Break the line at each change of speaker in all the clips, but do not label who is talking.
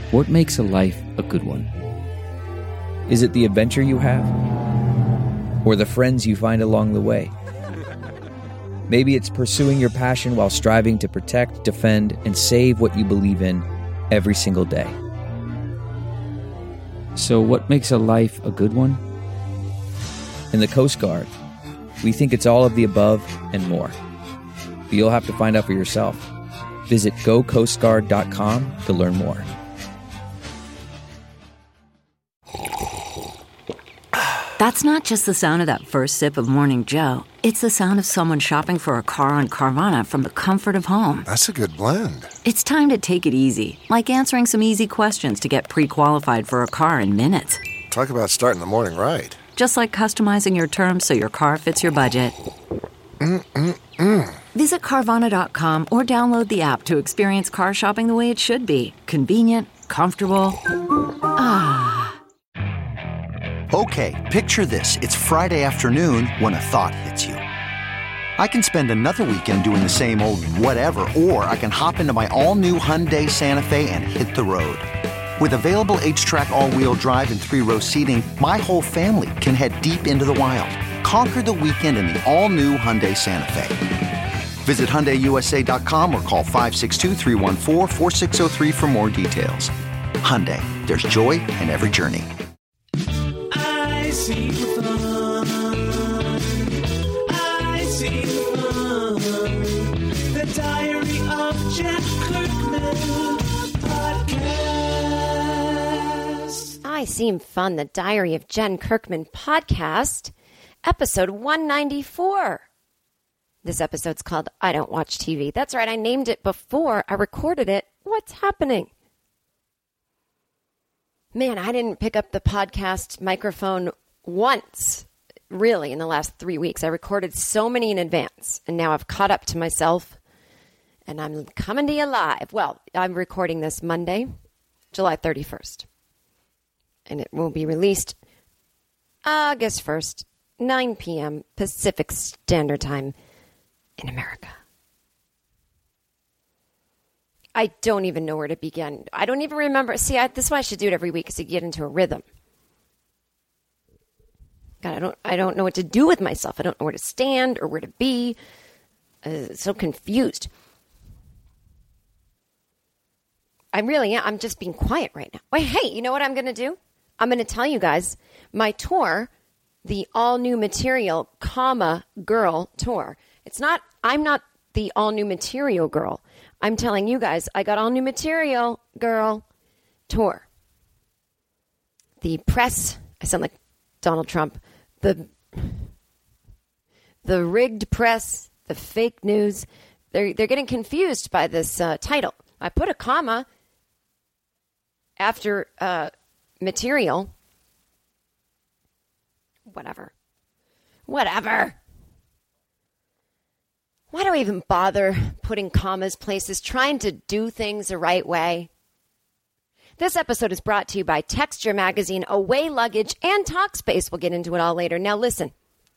What makes a life a good one? Is it the adventure you have? Or the friends you find along the way? Maybe it's pursuing your passion while striving to protect, defend, and save what you believe in every single day. So what makes a life a good one? In the Coast Guard, we think it's all of the above and more. But you'll have to find out for yourself. Visit gocoastguard.com to learn more.
That's not just the sound of that first sip of Morning Joe. It's the sound of someone shopping for a car on Carvana from the comfort of home.
That's a good blend.
It's time to take it easy, like answering some easy questions to get pre-qualified for a car in minutes.
Talk about starting the morning right.
Just like customizing your terms so your car fits your budget. Visit Carvana.com or download the app to experience car shopping the way it should be. Convenient, comfortable.
Okay, picture this. It's Friday afternoon when a thought hits you. I can spend another weekend doing the same old whatever, or I can hop into my all-new Hyundai Santa Fe and hit the road. With available H-Track all-wheel drive and 3-row seating, my whole family can head deep into the wild. Conquer the weekend in the all-new Hyundai Santa Fe. Visit HyundaiUSA.com or call 562-314-4603 for more details. Hyundai, there's joy in every journey.
I see the fun. I see the fun. The Diary of Jen Kirkman podcast.
I Seem Fun, the Diary of Jen Kirkman podcast, episode 194. This episode's called I Don't Watch TV. That's right, I named it before I recorded it. What's happening? Man, I didn't pick up the podcast microphone once, really, in the last 3 weeks. I recorded so many in advance, and now I've caught up to myself, and I'm coming to you live. Well, I'm recording this Monday, July 31st, and it will be released August 1st, 9 p.m. Pacific Standard Time in America. I don't even know where to begin. I don't even remember. See, this is why I should do it every week, is to get into a rhythm. God, I don't know what to do with myself. I don't know where to stand or where to be. So confused. I really am. I'm just being quiet right now. Wait, hey, you know what I'm going to do? I'm going to tell you guys my tour, the all-new material, girl tour. I'm not the all-new material girl. I'm telling you guys, I got all new material, girl, tour. The press, I sound like Donald Trump, the rigged press, the fake news, they're getting confused by this title. I put a comma after material. Whatever. Why do I even bother putting commas places, trying to do things the right way? This episode is brought to you by Texture Magazine, Away Luggage, and Talkspace. We'll get into it all later. Now listen.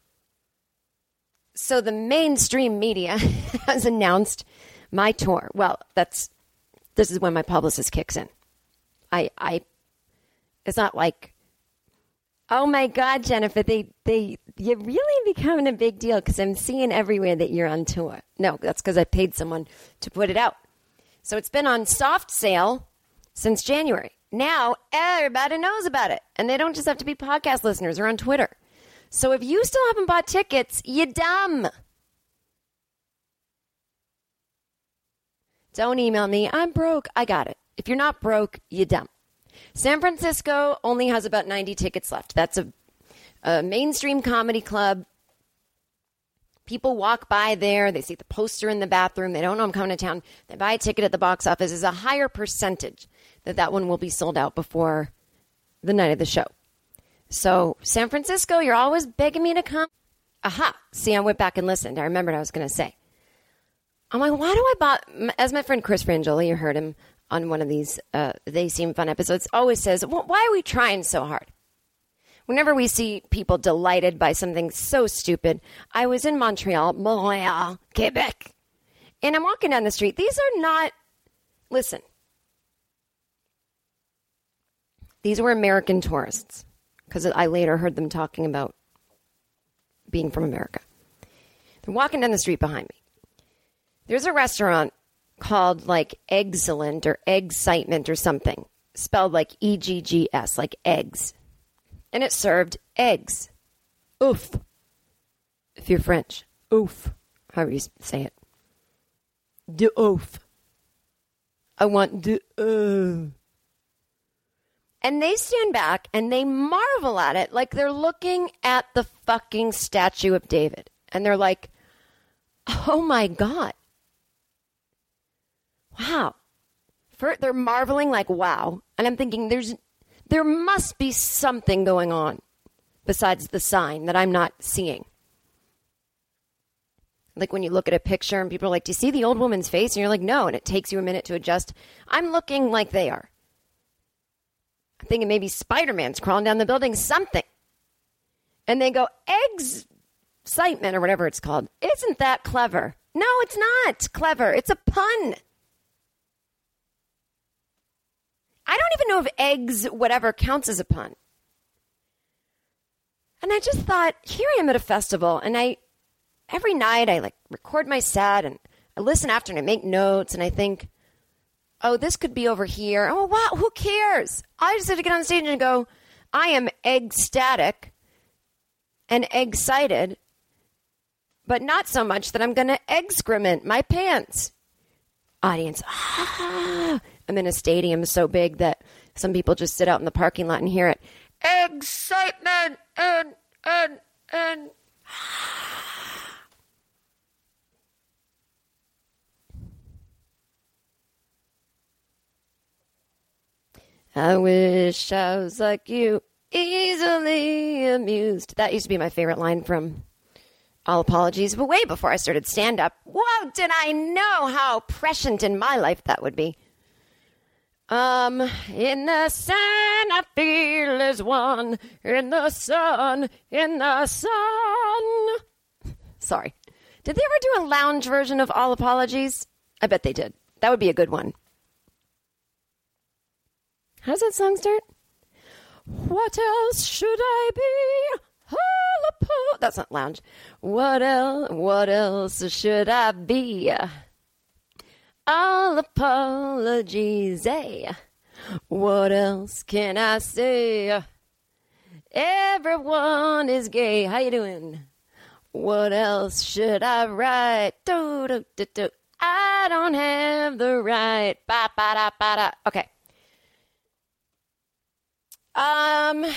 So the mainstream media has announced my tour. Well, this is when my publicist kicks in. It's not like, oh my God, Jennifer, you're really becoming a big deal because I'm seeing everywhere that you're on tour. No, that's because I paid someone to put it out. So it's been on soft sale since January. Now everybody knows about it. And they don't just have to be podcast listeners or on Twitter. So if you still haven't bought tickets, you're dumb. Don't email me. I'm broke. I got it. If you're not broke, you're dumb. San Francisco only has about 90 tickets left. That's a mainstream comedy club. People walk by there. They see the poster in the bathroom. They don't know I'm coming to town. They buy a ticket at the box office. There's a higher percentage that one will be sold out before the night of the show. So, San Francisco, you're always begging me to come. Aha. See, I went back and listened. I remembered what I was going to say. I'm like, why do I buy... As my friend Chris Frangiola, you heard him on one of these They Seem Fun episodes, always says, well, why are we trying so hard? Whenever we see people delighted by something so stupid, I was in Montreal, Quebec, and I'm walking down the street. These are not, listen, These were American tourists, because I later heard them talking about being from America. They're walking down the street behind me. There's a restaurant called like Eggcellent or Eggcitement or something, spelled like E-G-G-S, like eggs. And it served eggs. Oof. If you're French. Oof. However you say it. De oof. I want de oof. And they stand back and they marvel at it like they're looking at the fucking statue of David. And they're like, oh my God. Wow. They're marveling like, wow. And I'm thinking there must be something going on besides the sign that I'm not seeing. Like when you look at a picture and people are like, do you see the old woman's face? And you're like, no. And it takes you a minute to adjust. I'm looking like they are. I'm thinking maybe Spider-Man's crawling down the building, something. And they go, Eggcitement or whatever it's called. Isn't that clever? No, it's not clever. It's a pun. I don't even know if eggs, whatever, counts as a pun. And I just thought, here I am at a festival, and every night I like record my set, and I listen after and I make notes, and I think, oh, this could be over here. Oh, wow, who cares? I just have to get on stage and go, I am egg-static and egg-cited, but not so much that I'm going to excrement my pants. Audience, I'm in a stadium so big that some people just sit out in the parking lot and hear it. Excitement and. I wish I was like you, easily amused. That used to be my favorite line from All Apologies, but way before I started stand-up. Whoa, did I know how prescient in my life that would be. In the sun, I feel as one. In the sun, Sorry. Did they ever do a lounge version of All Apologies? I bet they did. That would be a good one. How does that song start? What else should I be? That's not lounge. What else should I be? All apologies, eh? What else can I say? Everyone is gay. How you doing? What else should I write? I don't have the right. Ba-ba-da-ba-da. Okay. I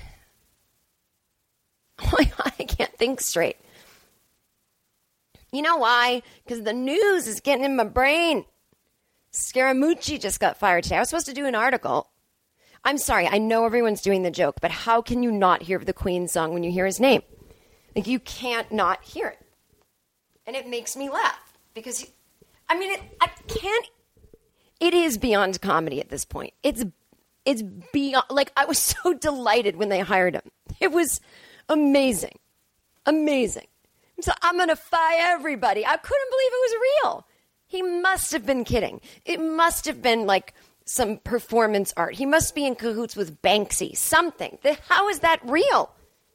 can't think straight. You know why? Because the news is getting in my brain. Scaramucci just got fired today. I was supposed to do an article. I'm sorry, I know everyone's doing the joke, but how can you not hear the Queen song when you hear his name? Like, you can't not hear it. And it makes me laugh. Because, I can't... It is beyond comedy at this point. It's beyond... Like, I was so delighted when they hired him. It was amazing. Amazing. So I'm going to fire everybody. I couldn't believe it was real. He must have been kidding. It must have been like some performance art. He must be in cahoots with Banksy. Something. How is that real?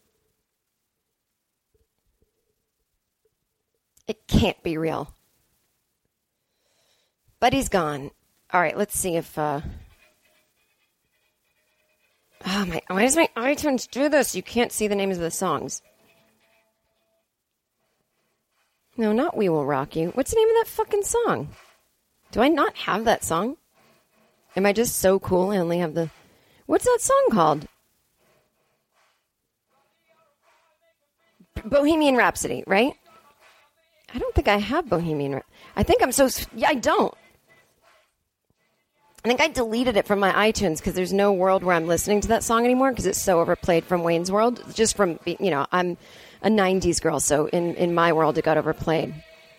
It can't be real. But he's gone. All right, let's see if... why does my iTunes do this? You can't see the names of the songs. No, not We Will Rock You. What's the name of that fucking song? Do I not have that song? Am I just so cool I only have the... What's that song called? Bohemian Rhapsody, right? I don't think I have Bohemian Rhapsody. I think I'm so... Yeah, I don't. I think I deleted it from my iTunes because there's no world where I'm listening to that song anymore because it's so overplayed from Wayne's World. Just from, I'm a 90s girl, so in my world it got overplayed.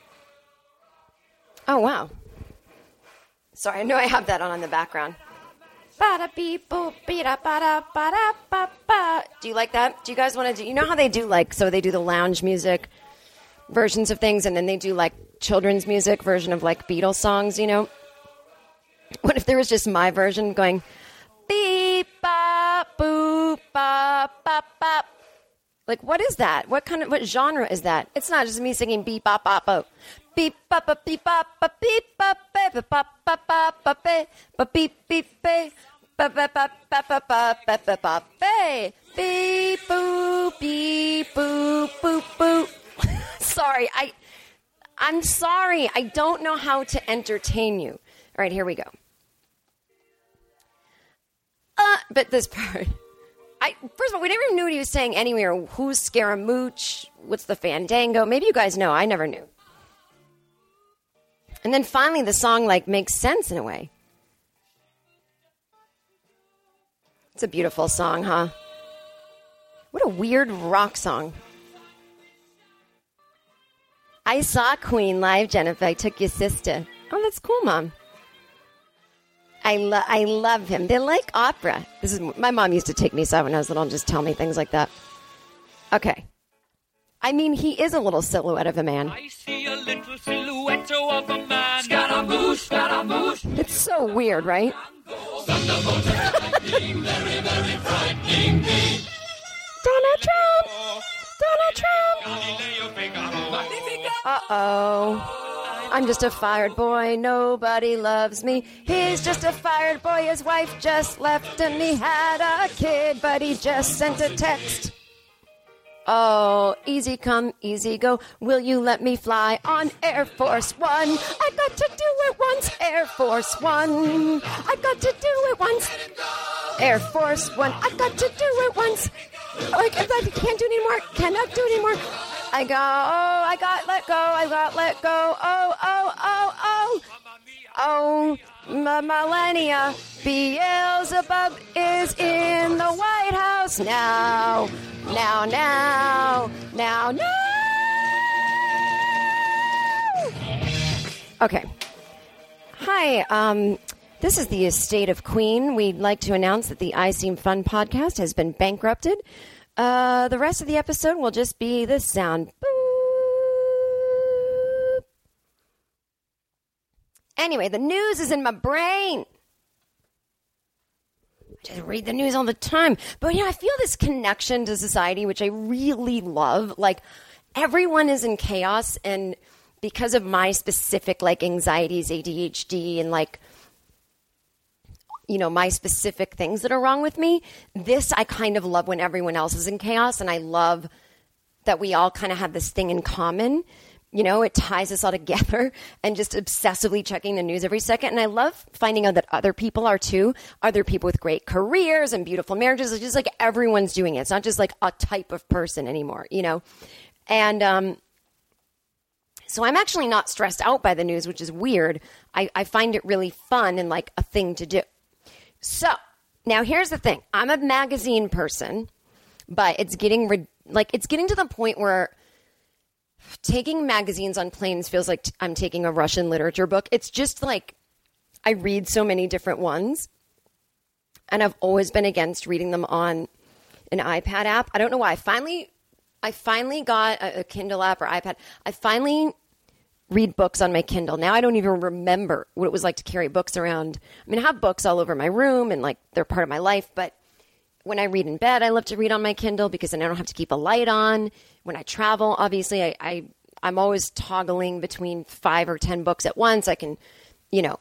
Oh, wow. Sorry, I know I have that on in the background. Do you like that? Do you guys want to do... You know how they do, they do the lounge music versions of things, and then they do, children's music version of, Beatles songs, What if there was just my version going, beep, ba, Like, what is that? What genre is that? It's not just me singing beep bop bop oh. Beep bop bop beep bop bop beep bop beep bop bop bop bop bop beep beep beep bop bop bop bop bop bop bop bop beep boop beep boop boop boop. Sorry, I'm sorry. I don't know how to entertain you. All right, here we go. But this part. First of all, we never even knew what he was saying anywhere. Who's Scaramouche? What's the Fandango? Maybe you guys know. I never knew. And then finally the song, like, makes sense in a way. It's a beautiful song, huh? What a weird rock song. I saw Queen live, Jennifer. I took your sister. Oh, that's cool, Mom. I love him. They like opera. My mom used to take me so when I was little and just tell me things like that. Okay. I mean, he is a little silhouette of a man.
I see a little silhouette of a man. Scaramouche, Scaramouche.
It's so weird, right?
Thunderbolt, lightning, very, very frightening me.
Donald Trump! Donald Trump!
Galileo Figaro, Magnificat.
Uh-oh. I'm just a fired boy, nobody loves me. He's just a fired boy, his wife just left him. He had a kid, but he just sent a text. Oh, easy come, easy go. Will you let me fly on Air Force One? I got to do it once, Air Force One. I got to do it once, Air Force One. I got to do it once. Like, if I can't do anymore, cannot do anymore. I got let go. Oh, millennia. Beelzebub is in the White House now. Okay. Hi, this is the estate of Queen. We'd like to announce that the I Seem Fun podcast has been bankrupted. The rest of the episode will just be this sound. Boop. Anyway, the news is in my brain. I just read the news all the time. But, I feel this connection to society, which I really love. Like, everyone is in chaos, and because of my specific, like, anxieties, ADHD, and, like, my specific things that are wrong with me, this I kind of love when everyone else is in chaos, and I love that we all kind of have this thing in common. It ties us all together, and just obsessively checking the news every second. And I love finding out that other people are too. Other people with great careers and beautiful marriages. It's just like everyone's doing it. It's not just like a type of person anymore, And so I'm actually not stressed out by the news, which is weird. I find it really fun and like a thing to do. So now here's the thing. I'm a magazine person, but it's getting to the point where taking magazines on planes feels like I'm taking a Russian literature book. It's just like I read so many different ones, and I've always been against reading them on an iPad app. I don't know why. I finally got a Kindle app or iPad. I finally read books on my Kindle. Now I don't even remember what it was like to carry books around. I mean, I have books all over my room, and like they're part of my life, but when I read in bed, I love to read on my Kindle because then I don't have to keep a light on. When I travel, obviously, I'm always toggling between 5 or 10 books at once. I can, Sometimes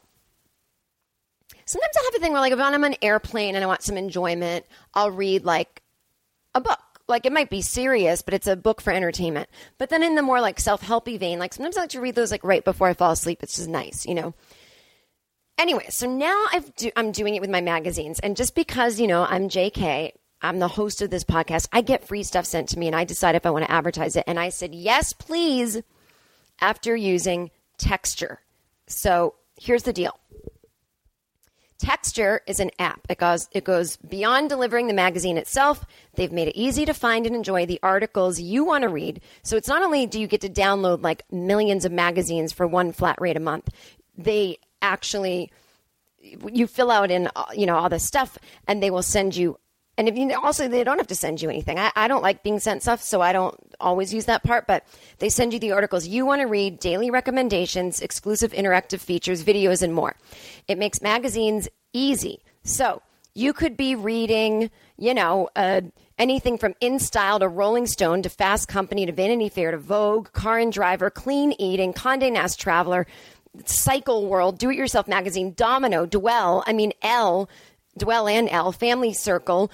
I have a thing where, like, if I'm on an airplane and I want some enjoyment, I'll read, like, a book. Like, it might be serious, but it's a book for entertainment. But then in the more, like, self-helpy vein, like, sometimes I like to read those, like, right before I fall asleep. It's just nice, Anyway, so now I'm doing it with my magazines. And just because, I'm JK, I'm the host of this podcast, I get free stuff sent to me, and I decide if I want to advertise it. And I said, yes, please, after using Texture. So here's the deal. Texture is an app. It goes beyond delivering the magazine itself. They've made it easy to find and enjoy the articles you want to read. So it's not only do you get to download like millions of magazines for one flat rate a month, they actually, you fill out in, all this stuff, and they will send you. And if they don't have to send you anything. I don't like being sent stuff, so I don't always use that part, but they send you the articles you want to read, daily recommendations, exclusive interactive features, videos, and more. It makes magazines easy. So You could be reading, anything from InStyle to Rolling Stone to Fast Company to Vanity Fair to Vogue, Car and Driver, Clean Eating, Condé Nast Traveler, Cycle World, Do It Yourself Magazine, Domino, Dwell and Elle, Family Circle,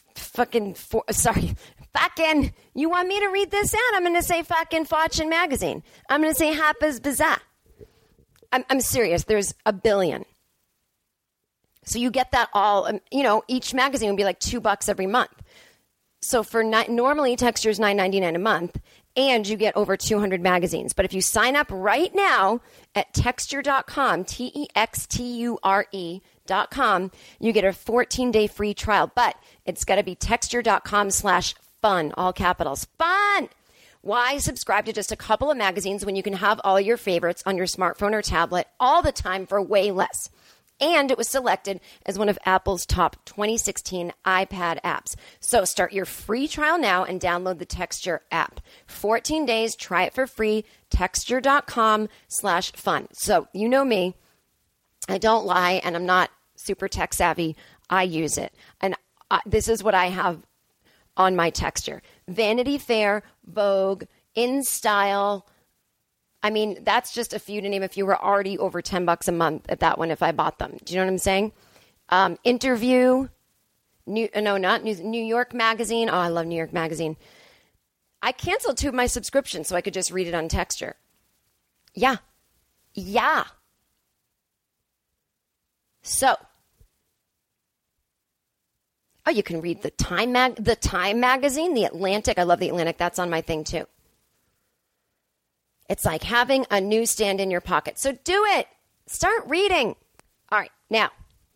you want me to read this ad? I'm going to say fucking Fortune Magazine. I'm going to say Harper's Bazaar. I'm serious. There's a billion. So you get that all, each magazine would be like $2 every month. So for normally Texture's $9.99 a month, and you get over 200 magazines. But if you sign up right now at Texture.com, TEXTURE.com, you get a 14-day free trial. But it's got to be Texture.com/fun, all capitals. Fun! Why subscribe to just a couple of magazines when you can have all your favorites on your smartphone or tablet all the time for way less? And it was selected as one of Apple's top 2016 iPad apps. So start your free trial now and download the Texture app. 14 days, try it for free, Texture.com/fun. So you know me, I don't lie, and I'm not super tech savvy. I use it. And this is what I have on my Texture. Vanity Fair, Vogue, InStyle. I mean, that's just a few to name a few. We're already over $10 a month at that one if I bought them. Do you know what I'm saying? Interview, New York Magazine. Oh, I love New York Magazine. I canceled 2 of my subscriptions so I could just read it on Texture. Yeah. So, you can read the Time magazine, The Atlantic. I love The Atlantic. That's on my thing too. It's like having a newsstand in your pocket. So do it. Start reading. All right. Now,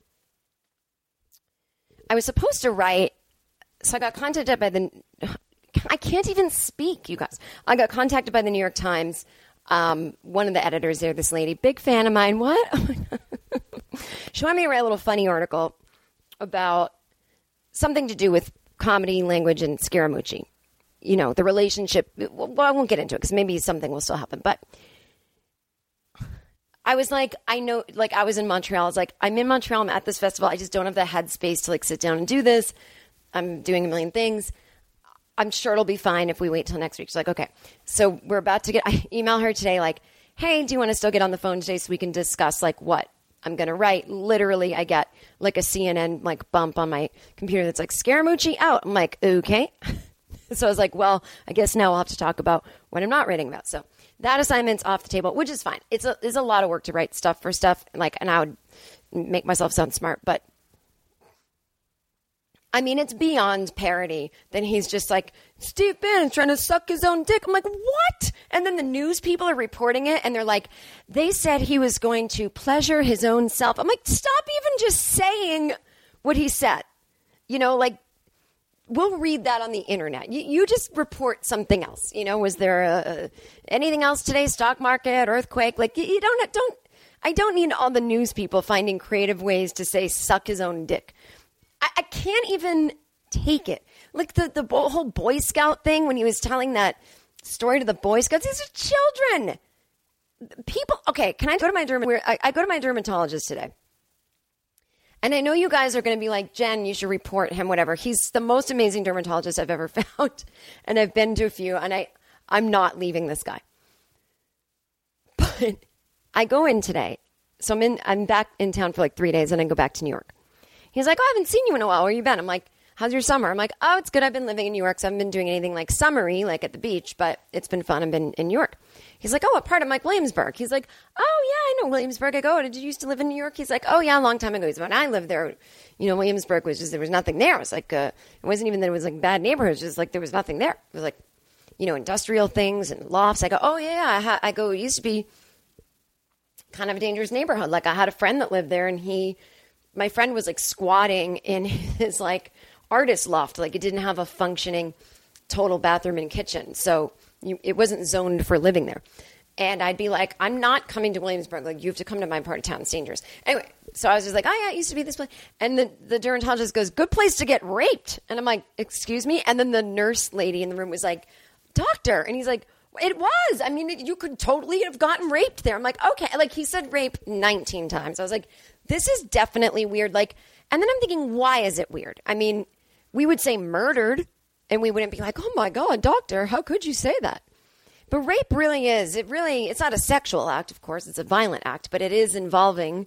I was supposed to write, so I got contacted by I can't even speak, you guys. I got contacted by the New York Times. One of the editors there, this lady, big fan of mine. What? Oh my God. She wanted me to write a little funny article about something to do with comedy, language, and Scaramucci. The relationship. Well, I won't get into it because maybe something will still happen. But I was like, I know, like I was in Montreal. I was like, I'm in Montreal. I'm at this festival. I just don't have the headspace to like sit down and do this. I'm doing a million things. I'm sure it'll be fine if we wait till next week. She's like, okay. So we're about to I email her today like, hey, do you want to still get on the phone today so we can discuss like what I'm going to write? Literally, I get like a CNN like bump on my computer that's like Scaramucci out. I'm like, okay. So I was like, well, I guess now we'll have to talk about what I'm not writing about. So that assignment's off the table, which is fine. It's a lot of work to write stuff for stuff, like, and I would make myself sound smart, but I mean, it's beyond parody. Then he's just like, Steve Bannon's trying to suck his own dick. I'm like, what? And then the news people are reporting it, and they're like, they said he was going to pleasure his own self. I'm like, stop even just saying what he said. Like, we'll read that on the internet. You just report something else. Was there anything else today? Stock market, earthquake? Like, you I don't need all the news people finding creative ways to say suck his own dick. I can't even take it. Like the whole Boy Scout thing when he was telling that story to the Boy Scouts. These are children. People. Okay, can I go to my I go to my dermatologist today. And I know you guys are going to be like, Jen, you should report him, whatever. He's the most amazing dermatologist I've ever found. And I've been to a few, and I'm not leaving this guy. But I go in today. So I'm back in town for like 3 days, and I go back to New York. He's like, oh, I haven't seen you in a while. Where you been? I'm like, how's your summer? I'm like, oh, it's good. I've been living in New York, so I haven't been doing anything like summery, like at the beach, but it's been fun. I've been in New York. He's like, oh, what part? I'm like, Williamsburg. He's like, oh, yeah, I know Williamsburg. I go, did you used to live in New York? He's like, oh, yeah, a long time ago. He's like, when I lived there, Williamsburg was just, there was nothing there. It was like, it wasn't even that it was like bad neighborhoods. Just like there was nothing there. It was like, industrial things and lofts. I go, oh, yeah. I go, it used to be kind of a dangerous neighborhood. Like I had a friend that lived there, and my friend was like squatting in his like artist loft. Like it didn't have a functioning total bathroom and kitchen. So it wasn't zoned for living there. And I'd be like, I'm not coming to Williamsburg. Like you have to come to my part of town. It's dangerous. Anyway, so I was just like, oh yeah, it used to be this place. And the dermatologist goes, good place to get raped. And I'm like, excuse me? And then the nurse lady in the room was like, doctor. And he's like, It was. I mean, you could totally have gotten raped there. I'm like, okay. Like, he said rape 19 times. I was like, this is definitely weird. Like, and then I'm thinking, why is it weird? I mean, we would say murdered, and we wouldn't be like, oh my God, doctor, how could you say that? But rape really is. It's not a sexual act, of course. It's a violent act, but it is involving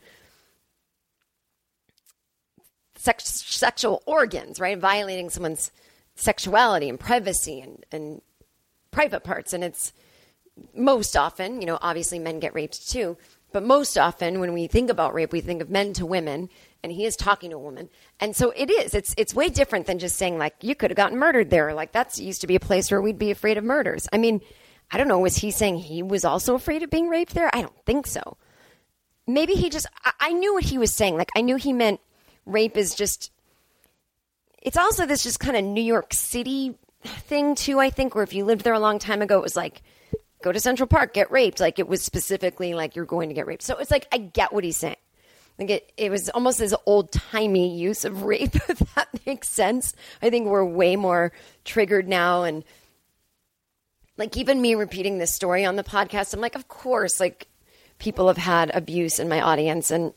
sexual organs, right? Violating someone's sexuality and privacy and private parts. And it's most often, obviously men get raped too, but most often when we think about rape, we think of men to women, and he is talking to a woman. And so it's way different than just saying like, you could have gotten murdered there. Like, that's used to be a place where we'd be afraid of murders. I mean, I don't know. Was he saying he was also afraid of being raped there? I don't think so. Maybe I knew what he was saying. Like, I knew he meant rape is just, it's also this just kind of New York City thing too, I think, where if you lived there a long time ago, it was like, go to Central Park, get raped. Like, it was specifically like you're going to get raped. So it's like, I get what he's saying. Like, it was almost this old-timey use of rape, if that makes sense. I think we're way more triggered now. And like, even me repeating this story on the podcast, I'm like, of course, like, people have had abuse in my audience, and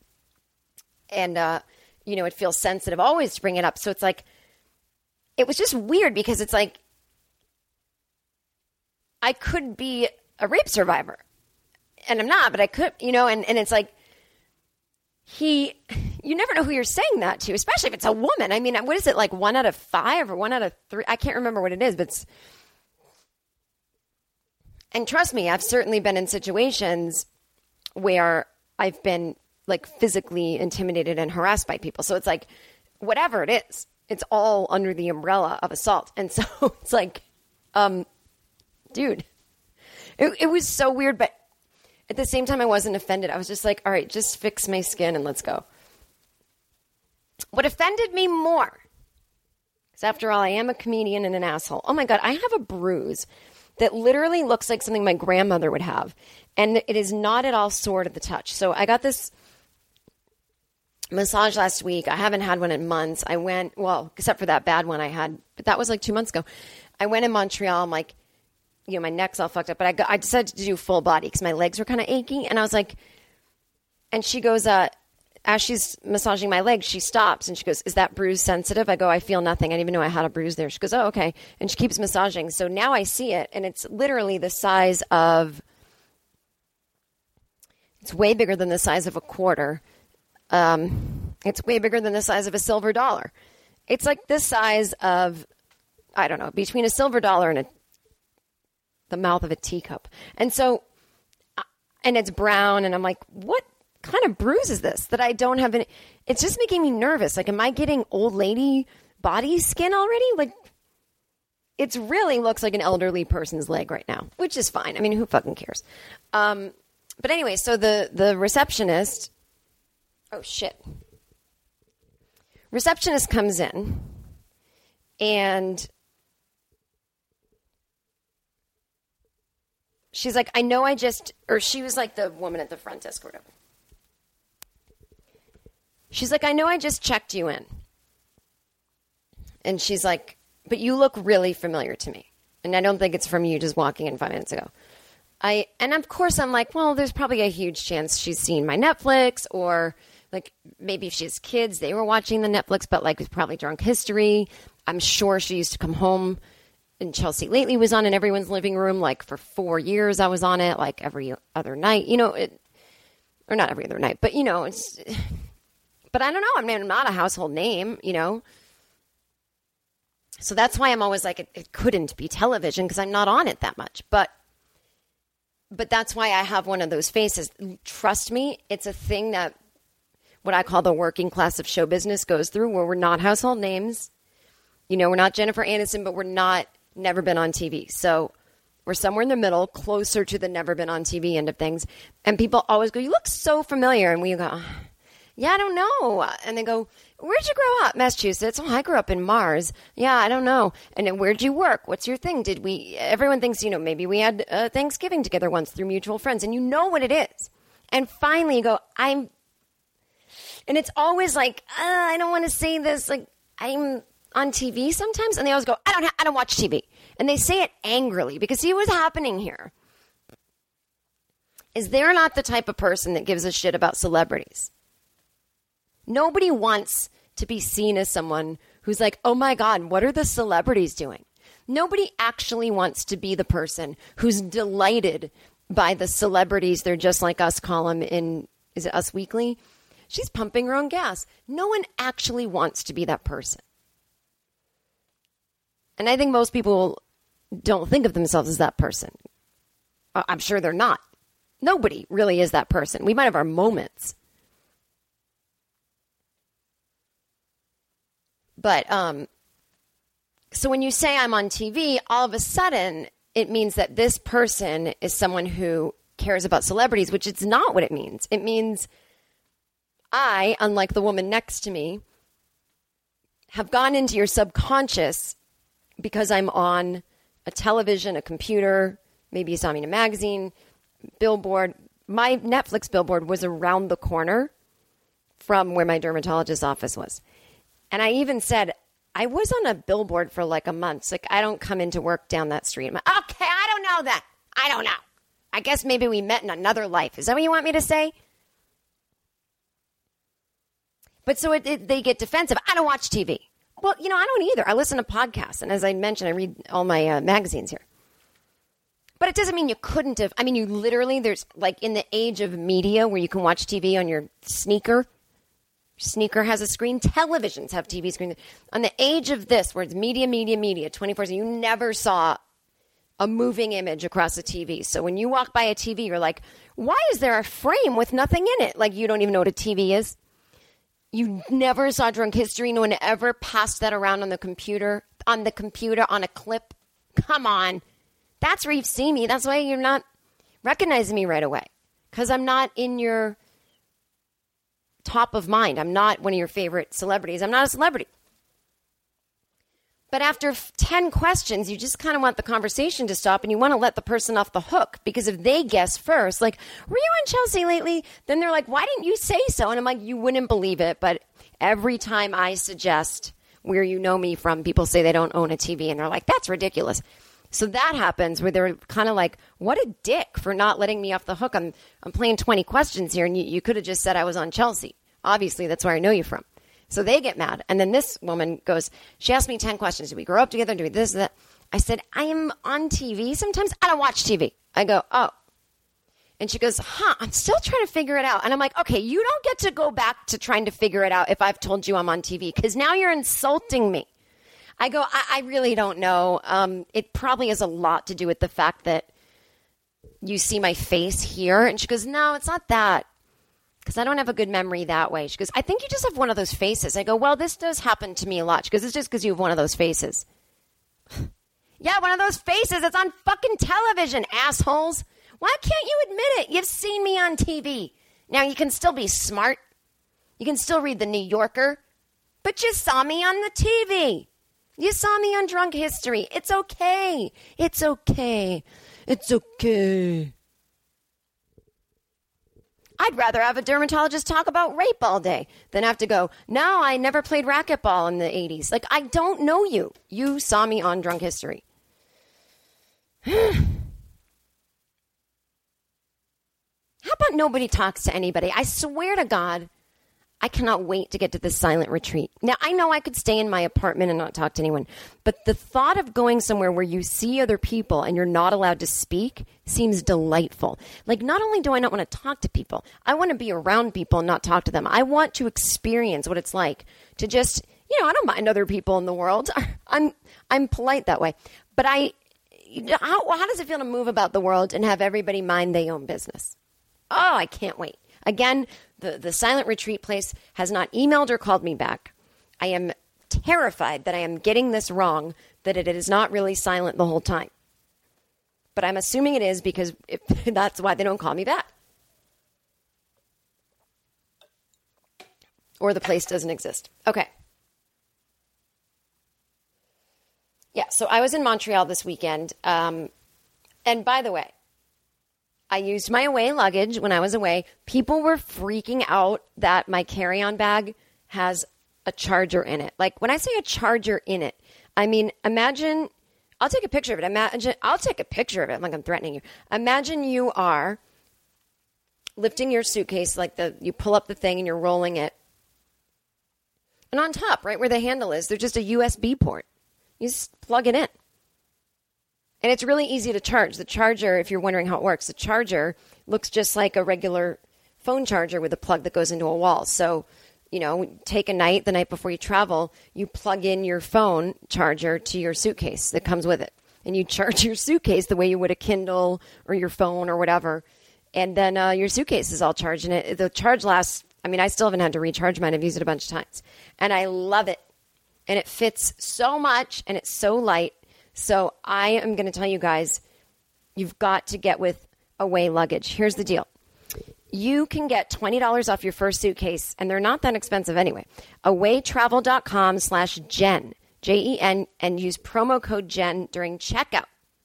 it feels sensitive always to bring it up. So it's like, it was just weird because it's like, I could be a rape survivor, and I'm not, but I could, and it's like, you never know who you're saying that to, especially if it's a woman. I mean, what is it, like 1 out of 5 or 1 out of 3? I can't remember what it is, but and trust me, I've certainly been in situations where I've been like physically intimidated and harassed by people. So it's like, whatever it is, it's all under the umbrella of assault. And so it's like, dude, it was so weird. But at the same time, I wasn't offended. I was just like, all right, just fix my skin and let's go. What offended me more, because after all, I am a comedian and an asshole. Oh my God, I have a bruise that literally looks like something my grandmother would have. And it is not at all sore to the touch. So I got this massage last week. I haven't had one in months. I went, well, except for that bad one I had, but that was like 2 months ago. I went in Montreal. I'm like, my neck's all fucked up, but I decided to do full body because my legs were kind of achy. And I was like, and she goes, as she's massaging my leg, she stops and she goes, is that bruise sensitive? I go, I feel nothing. I didn't even know I had a bruise there. She goes, oh, okay. And she keeps massaging. So now I see it, and it's literally the size of, it's way bigger than the size of a quarter. It's way bigger than the size of a silver dollar. It's like the size of, I don't know, between a silver dollar and the mouth of a teacup. And so, and it's brown, and I'm like, what kind of bruise is this that I don't have any? It's just making me nervous. Like, am I getting old lady body skin already? Like, it really looks like an elderly person's leg right now, which is fine. I mean, who fucking cares? But anyway, so the receptionist, oh shit. Receptionist comes in, and she's like, I know or she was like the woman at the front desk or whatever. She's like, I know I just checked you in. And she's like, but you look really familiar to me. And I don't think it's from you just walking in 5 minutes ago. And of course I'm like, well, there's probably a huge chance she's seen my Netflix, or like maybe if she has kids, they were watching the Netflix, but like it's probably Drunk History. I'm sure she used to come home, and Chelsea Lately was on in everyone's living room. Like for 4 years I was on it, like every other night, or not every other night, but it's... But I don't know. I mean, I'm not a household name, So that's why I'm always like, it couldn't be television because I'm not on it that much. But that's why I have one of those faces. Trust me, it's a thing that what I call the working class of show business goes through, where we're not household names. We're not Jennifer Aniston, but we're not never been on TV. So we're somewhere in the middle, closer to the never been on TV end of things. And people always go, you look so familiar. And we go, yeah, I don't know. And they go, where'd you grow up? Massachusetts. Oh, I grew up in Mars. Yeah, I don't know. And then where'd you work? What's your thing? Everyone thinks, maybe we had Thanksgiving together once through mutual friends, and you know what it is. And finally you go, and it's always like, I don't want to say this. Like, I'm on TV sometimes? And they always go, I don't watch TV. And they say it angrily because see what's happening here is they're not the type of person that gives a shit about celebrities. Nobody wants to be seen as someone who's like, oh my God, what are the celebrities doing? Nobody actually wants to be the person who's delighted by the celebrities. They're just like us column in, is it Us Weekly? She's pumping her own gas. No one actually wants to be that person. And I think most people don't think of themselves as that person. I'm sure they're not. Nobody really is that person. We might have our moments. But, so when you say I'm on TV, all of a sudden it means that this person is someone who cares about celebrities, which it's not what it means. It means I, unlike the woman next to me, have gone into your subconscious because I'm on a television, a computer, maybe you saw me in a magazine, billboard. My Netflix billboard was around the corner from where my dermatologist's office was. And I even said, I was on a billboard for like a month. It's like, I don't come into work down that street. I'm like, okay, I don't know that. I don't know. I guess maybe we met in another life. Is that what you want me to say? But so they get defensive. I don't watch TV. Well, I don't either. I listen to podcasts. And as I mentioned, I read all my magazines here. But it doesn't mean you couldn't have. I mean, you literally, there's like in the age of media where you can watch TV on your sneaker. Sneaker has a screen. Televisions have TV screens. On the age of this, where it's media, 24/7, you never saw a moving image across a TV. So when you walk by a TV, you're like, why is there a frame with nothing in it? Like you don't even know what a TV is. You never saw Drunk History. No one ever passed that around on the computer, on a clip. Come on. That's where you've seen me. That's why you're not recognizing me right away. Because I'm not in your top of mind. I'm not one of your favorite celebrities. I'm not a celebrity. But after 10 questions, you just kind of want the conversation to stop and you want to let the person off the hook. Because if they guess first, like, were you on Chelsea lately? Then they're like, why didn't you say so? And I'm like, you wouldn't believe it. But every time I suggest where you know me from, people say they don't own a TV. And they're like, that's ridiculous. So that happens where they're kind of like, what a dick for not letting me off the hook. I'm playing 20 questions here, and you could have just said I was on Chelsea. Obviously, that's where I know you from. So they get mad. And then this woman goes, she asked me 10 questions. Did we grow up together? Do we this, that? I said, I am on TV sometimes. I don't watch TV. I go, oh. And she goes, I'm still trying to figure it out. And I'm like, okay, you don't get to go back to trying to figure it out if I've told you I'm on TV, because now you're insulting me. I go, I really don't know. It probably has a lot to do with the fact that you see my face here. And she goes, no, it's not that. Because I don't have a good memory that way. She goes, I think you just have one of those faces. I go, well, this does happen to me a lot. She goes, it's just because you have one of those faces. Yeah, one of those faces. It's on fucking television, assholes. Why can't you admit it? You've seen me on TV. Now, you can still be smart. You can still read the New Yorker. But you saw me on the TV. You saw me on Drunk History. It's okay. It's okay. It's okay. I'd rather have a dermatologist talk about rape all day than have to go, no, I never played racquetball in the 80s. Like, I don't know you. You saw me on Drunk History. How about nobody talks to anybody? I swear to God, I cannot wait to get to this silent retreat. Now, I know I could stay in my apartment and not talk to anyone, but the thought of going somewhere where you see other people and you're not allowed to speak seems delightful. Like, not only do I not want to talk to people, I want to be around people and not talk to them. I want to experience what it's like to just, I don't mind other people in the world. I'm polite that way. But how does it feel to move about the world and have everybody mind their own business? Oh, I can't wait. Again, the silent retreat place has not emailed or called me back. I am terrified that I am getting this wrong, that it is not really silent the whole time. But I'm assuming it is because that's why they don't call me back. Or the place doesn't exist. Okay. Yeah, so I was in Montreal this weekend. And by the way, I used my away luggage when I was away. People were freaking out that my carry-on bag has a charger in it. Like when I say a charger in it, I mean, imagine, I'll take a picture of it. I'll take a picture of it. I'm like, I'm threatening you. Imagine you are lifting your suitcase, like you pull up the thing and you're rolling it. And on top, right where the handle is, there's just a USB port. You just plug it in. And it's really easy to charge. The charger, if you're wondering how it works, the charger looks just like a regular phone charger with a plug that goes into a wall. So, you know, take the night before you travel, you plug in your phone charger to your suitcase that comes with it. And you charge your suitcase the way you would a Kindle or your phone or whatever. And then your suitcase is all charged. And the charge lasts, I mean, I still haven't had to recharge mine. I've used it a bunch of times. And I love it. And it fits so much and it's so light. So I am going to tell you guys, you've got to get with Away Luggage. Here's the deal. You can get $20 off your first suitcase, and they're not that expensive anyway. Awaytravel.com/Jen, Jen, and use promo code Jen during checkout.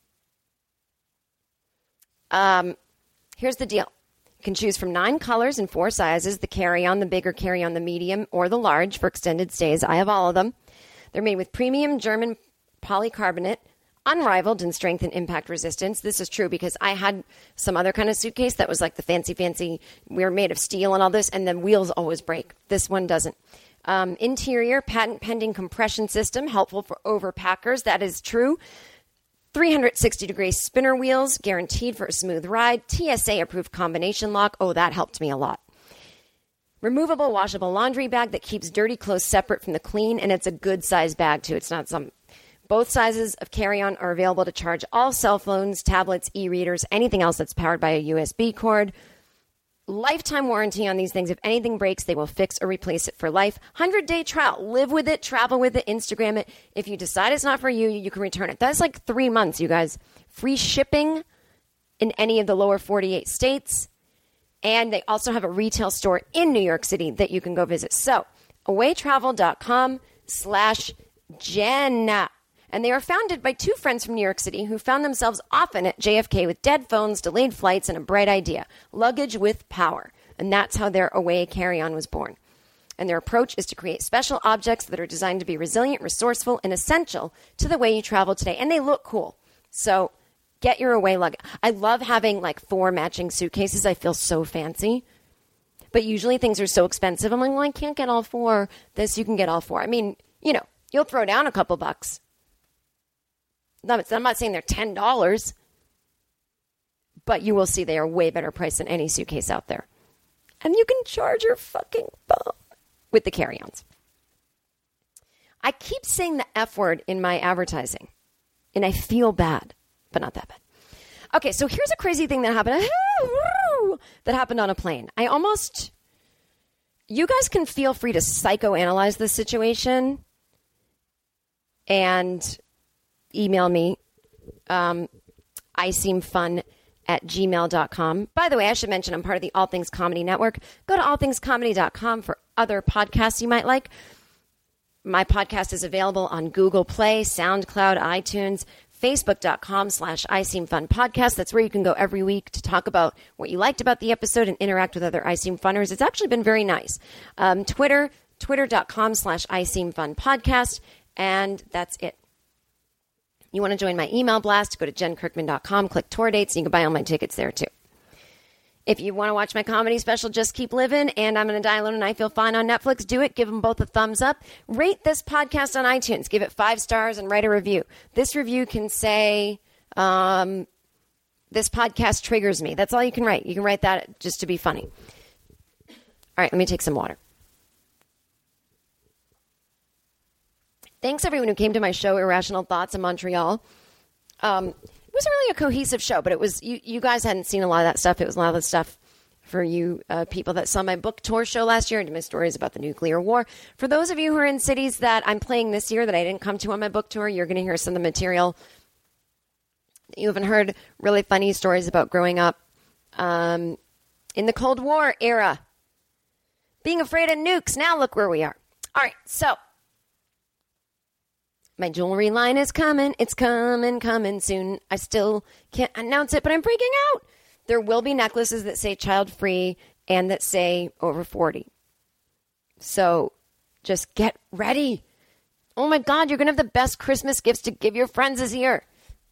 Here's the deal. You can choose from 9 colors and 4 sizes, the carry-on, the bigger carry-on, the medium, or the large for extended stays. I have all of them. They're made with premium German polycarbonate, unrivaled in strength and impact resistance. This is true because I had some other kind of suitcase that was like the fancy, we were made of steel and all this, and then wheels always break. This one doesn't. Interior, patent-pending compression system, helpful for overpackers. That is true. 360-degree spinner wheels, guaranteed for a smooth ride. TSA-approved combination lock. Oh, that helped me a lot. Removable, washable laundry bag that keeps dirty clothes separate from the clean, and it's a good size bag, too. It's not some... Both sizes of carry-on are available to charge all cell phones, tablets, e-readers, anything else that's powered by a USB cord. Lifetime warranty on these things. If anything breaks, they will fix or replace it for life. 100-day trial. Live with it, travel with it, Instagram it. If you decide it's not for you, you can return it. That's like 3 months, you guys. Free shipping in any of the lower 48 states. And they also have a retail store in New York City that you can go visit. So, awaytravel.com/Jen. And they were founded by 2 friends from New York City who found themselves often at JFK with dead phones, delayed flights, and a bright idea. Luggage with power. And that's how their Away carry-on was born. And their approach is to create special objects that are designed to be resilient, resourceful, and essential to the way you travel today. And they look cool. So get your Away luggage. I love having like 4 matching suitcases. I feel so fancy. But usually things are so expensive. I'm like, well, I can't get all 4. This, you can get all 4. I mean, you know, you'll throw down a couple bucks. I'm not saying they're $10, but you will see they are way better priced than any suitcase out there. And you can charge your fucking phone with the carry-ons. I keep saying the F word in my advertising, and I feel bad, but not that bad. Okay, so here's a crazy thing that happened. That happened on a plane. You guys can feel free to psychoanalyze this situation and email me, iseemfun@gmail.com. By the way, I should mention I'm part of the All Things Comedy Network. Go to allthingscomedy.com for other podcasts you might like. My podcast is available on Google Play, SoundCloud, iTunes, Facebook.com/iseemfunpodcast. That's where you can go every week to talk about what you liked about the episode and interact with other iSeemFunners. It's actually been very nice. Twitter.com/iseemfunpodcast. And that's it. You want to join my email blast, go to jenkirkman.com, click tour dates, and you can buy all my tickets there too. If you want to watch my comedy special, Just Keep Living, and I'm going to Die Alone and I Feel Fine on Netflix, do it. Give them both a thumbs up. Rate this podcast on iTunes. Give it 5 stars and write a review. This review can say, this podcast triggers me. That's all you can write. You can write that just to be funny. All right, let me take some water. Thanks, everyone who came to my show, Irrational Thoughts in Montreal. It wasn't really a cohesive show, but it was. You guys hadn't seen a lot of that stuff. It was a lot of the stuff for you people that saw my book tour show last year and did my stories about the nuclear war. For those of you who are in cities that I'm playing this year that I didn't come to on my book tour, you're going to hear some of the material. You haven't heard really funny stories about growing up in the Cold War era. Being afraid of nukes. Now look where we are. All right, so my jewelry line is coming. It's coming soon. I still can't announce it, but I'm freaking out. There will be necklaces that say child-free and that say over 40. So Just get ready. Oh my God, you're going to have the best Christmas gifts to give your friends this year.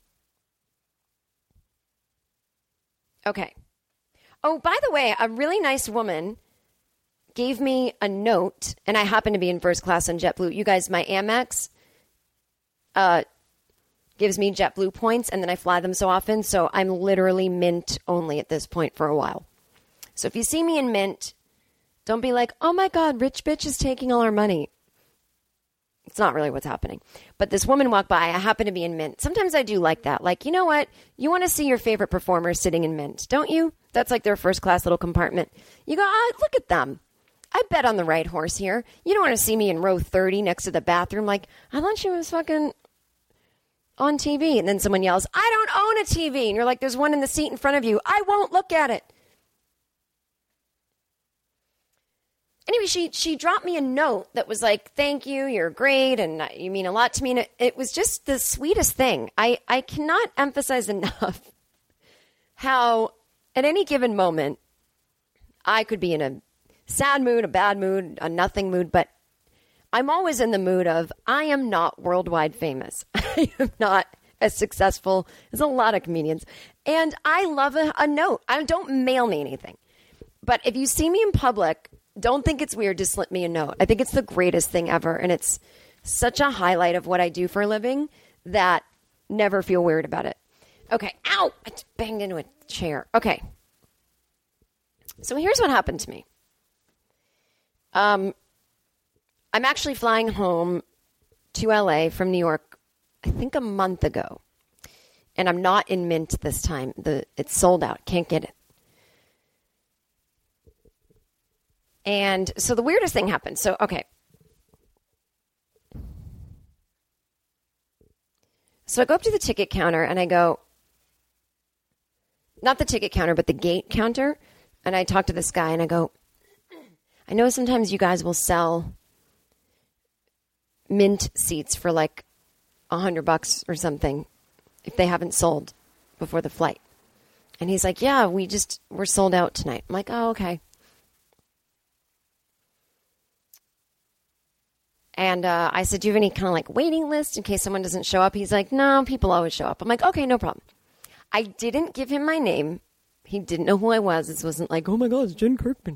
Okay. Oh, by the way, a really nice woman gave me a note, and I happen to be in first class on JetBlue. You guys, my Amex gives me JetBlue points, and then I fly them so often, so I'm literally Mint only at this point for a while. So if you see me in Mint, don't be like, oh my God, rich bitch is taking all our money. It's not really what's happening. But this woman walked by. I happen to be in Mint. Sometimes I do like that. Like, you know what? You want to see your favorite performer sitting in Mint, don't you? That's like their first class little compartment. You go, oh, look at them. I bet on the right horse here. You don't want to see me in row 30 next to the bathroom. Like, I thought she was fucking on TV. And then someone yells, I don't own a TV. And you're like, there's one in the seat in front of you. I won't look at it. Anyway, she dropped me a note that was like, thank you, you're great, and you mean a lot to me. And it was just the sweetest thing. I cannot emphasize enough how at any given moment I could be in a sad mood, a bad mood, a nothing mood, but I'm always in the mood of I am not worldwide famous. I am not as successful as a lot of comedians. And I love a note. Don't mail me anything. But if you see me in public, don't think it's weird to slip me a note. I think it's the greatest thing ever. And it's such a highlight of what I do for a living that never feel weird about it. Okay. Ow! I just banged into a chair. Okay. So here's what happened to me. I'm actually flying home to LA from New York, I think a month ago. And I'm not in Mint this time. It's sold out. Can't get it. And so the weirdest thing happened. So, okay. So I go up to the ticket counter and I go, not the ticket counter, but the gate counter. And I talk to this guy and I go, I know sometimes you guys will sell Mint seats for like $100 or something if they haven't sold before the flight. And he's like, yeah, we're sold out tonight. I'm like, oh, okay. And I said, do you have any kind of like waiting list in case someone doesn't show up? He's like, no, people always show up. I'm like, okay, no problem. I didn't give him my name. He didn't know who I was. This wasn't like, oh my God, it's Jen Kirkman.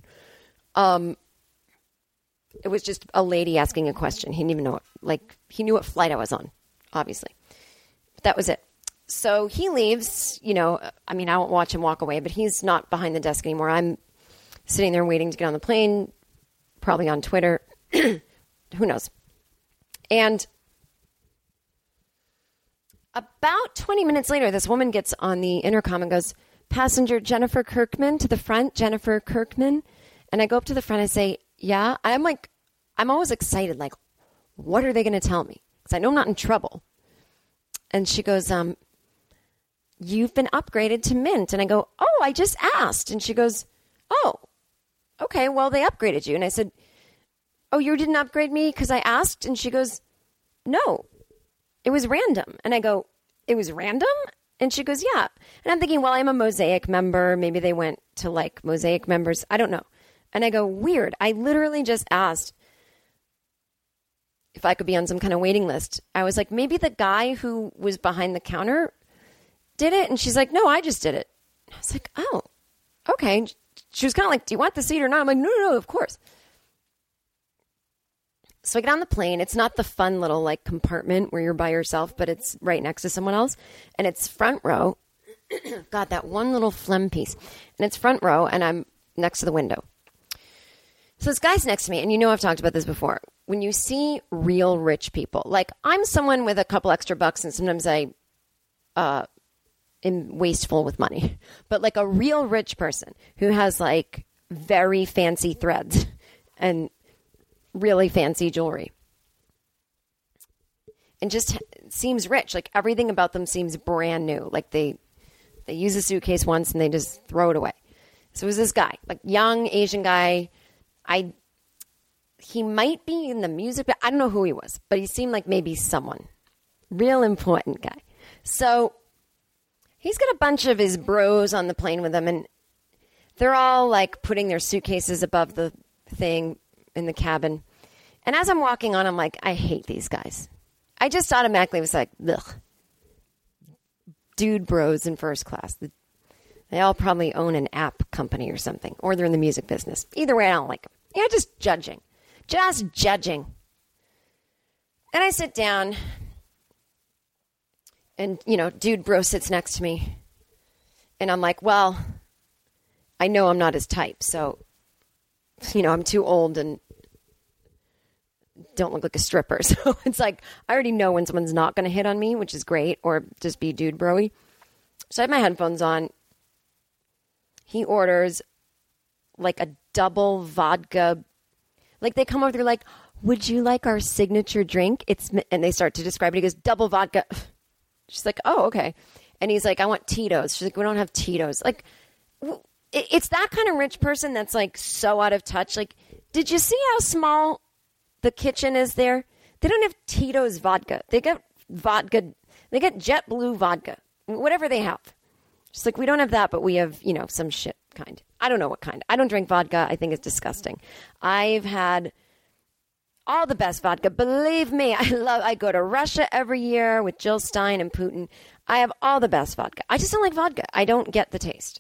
It was just a lady asking a question. He didn't even know he knew what flight I was on, obviously. But that was it. So he leaves, I won't watch him walk away, but he's not behind the desk anymore. I'm sitting there waiting to get on the plane, probably on Twitter. Who knows? And about 20 minutes later, this woman gets on the intercom and goes, passenger Jennifer Kirkman to the front, Jennifer Kirkman. And I go up to the front and say, yeah. I'm always excited. Like, what are they going to tell me? Because I know I'm not in trouble. And she goes, you've been upgraded to Mint. And I go, oh, I just asked. And she goes, oh, okay, well, they upgraded you. And I said, oh, you didn't upgrade me because I asked? And she goes, no, it was random. And I go, it was random? And she goes, yeah. And I'm thinking, well, I'm a Mosaic member. Maybe they went to like Mosaic members. I don't know. And I go, weird. I literally just asked if I could be on some kind of waiting list. I was like, maybe the guy who was behind the counter did it. And she's like, no, I just did it. I was like, oh, okay. She was kind of like, do you want the seat or not? I'm like, no, of course. So I get on the plane. It's not the fun little like compartment where you're by yourself, but it's right next to someone else. And it's front row. God, that one little phlegm piece. And it's front row, and I'm next to the window. So this guy's next to me, and I've talked about this before. When you see real rich people, like I'm someone with a couple extra bucks, and sometimes I am wasteful with money. But like a real rich person who has like very fancy threads and really fancy jewelry and just seems rich. Like everything about them seems brand new. Like they use a suitcase once and they just throw it away. So it was this guy, like young Asian guy. He might be in the music, but I don't know who he was, but he seemed like maybe someone real important guy. So he's got a bunch of his bros on the plane with him, and they're all like putting their suitcases above the thing in the cabin. And as I'm walking on, I'm like, I hate these guys. I just automatically was like, ugh. Dude bros in first class. They all probably own an app company or something, or they're in the music business. Either way, I don't like them. Yeah, just judging. Just judging. And I sit down, and, dude bro sits next to me. And I'm like, well, I know I'm not his type, so, I'm too old and don't look like a stripper. So it's like, I already know when someone's not going to hit on me, which is great, or just be dude bro-y. So I have my headphones on. He orders like a double vodka. Like they come over, they're like, would you like our signature drink? And they start to describe it. He goes, double vodka. She's like, oh, okay. And he's like, I want Tito's. She's like, we don't have Tito's. Like, it's that kind of rich person that's like so out of touch. Like, did you see how small the kitchen is there? They don't have Tito's vodka. They get vodka. They get JetBlue vodka, whatever they have. Just like, we don't have that, but we have, some shit kind. I don't know what kind. I don't drink vodka. I think it's disgusting. I've had all the best vodka. Believe me, I go to Russia every year with Jill Stein and Putin. I have all the best vodka. I just don't like vodka. I don't get the taste.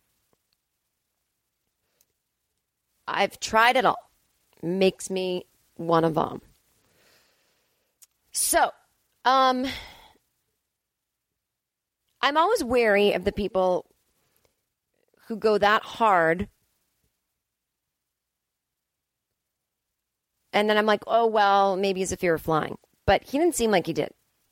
I've tried it all. Makes me want to vom. So, I'm always wary of the people who go that hard. And then I'm like, oh, well, maybe he's a fear of flying. But he didn't seem like he did.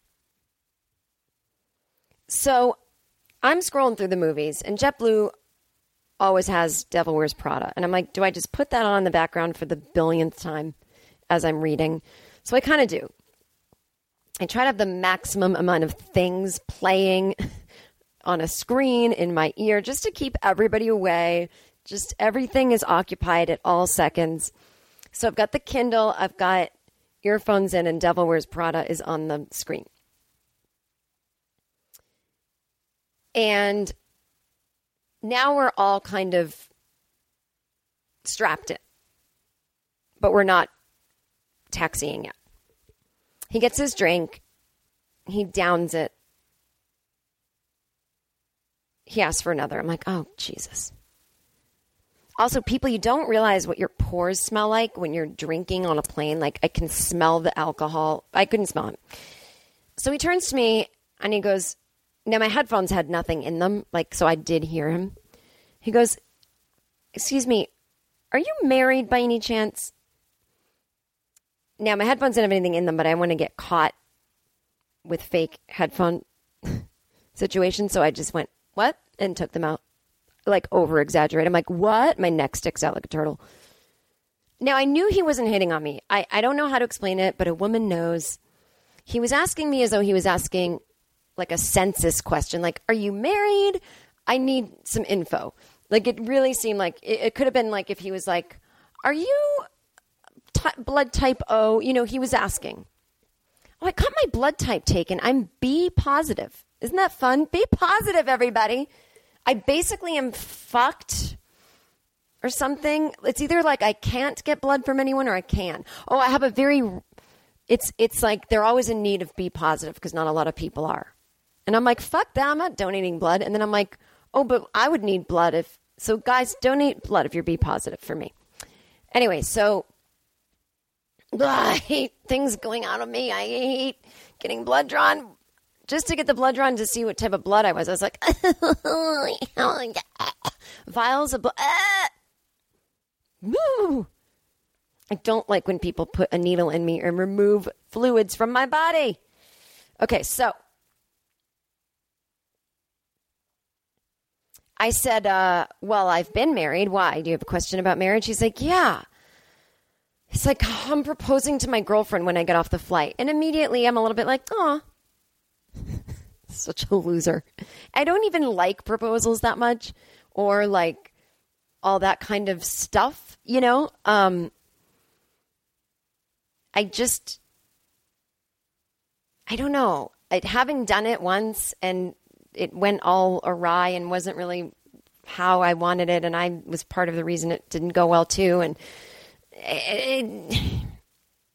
So I'm scrolling through the movies, and JetBlue always has Devil Wears Prada. And I'm like, do I just put that on in the background for the billionth time as I'm reading? So I kind of do. I try to have the maximum amount of things playing on a screen in my ear just to keep everybody away. Just everything is occupied at all seconds. So I've got the Kindle, I've got earphones in, and Devil Wears Prada is on the screen. And now we're all kind of strapped in, but we're not taxiing yet. He gets his drink. He downs it. He asks for another. I'm like, oh, Jesus. Also, people, you don't realize what your pores smell like when you're drinking on a plane. Like, I can smell the alcohol. I couldn't smell him. So he turns to me and he goes, now my headphones had nothing in them. Like, so I did hear him. He goes, excuse me, are you married by any chance? Now, my headphones didn't have anything in them, but I want to get caught with fake headphone situation. So I just went, what? And took them out. Like, over-exaggerate. I'm like, what? My neck sticks out like a turtle. Now, I knew he wasn't hitting on me. I don't know how to explain it, but a woman knows. He was asking me as though he was asking, like, a census question. Like, are you married? I need some info. Like, it really seemed like, it could have been like if he was like, are you blood type O? He was asking. Oh, I got my blood type taken. I'm B positive. Isn't that fun? Be positive, everybody. I basically am fucked or something. It's either like I can't get blood from anyone or I can. Oh, I have a very, it's like they're always in need of B positive because not a lot of people are. And I'm like, fuck that, I'm not donating blood. And then I'm like, oh, but I would need blood so guys, donate blood if you're B positive for me. Anyway, so I hate things going out of me. I hate getting blood drawn. Just to get the blood drawn to see what type of blood I was. I was like, vials of blood. Woo! I don't like when people put a needle in me and remove fluids from my body. Okay, so I said, well, I've been married. Why? Do you have a question about marriage? He's like, yeah. He's like, I'm proposing to my girlfriend when I get off the flight. And immediately I'm a little bit like, aw. Such a loser. I don't even like proposals that much or like all that kind of stuff, I don't know. Having done it once and it went all awry and wasn't really how I wanted it, and I was part of the reason it didn't go well too, and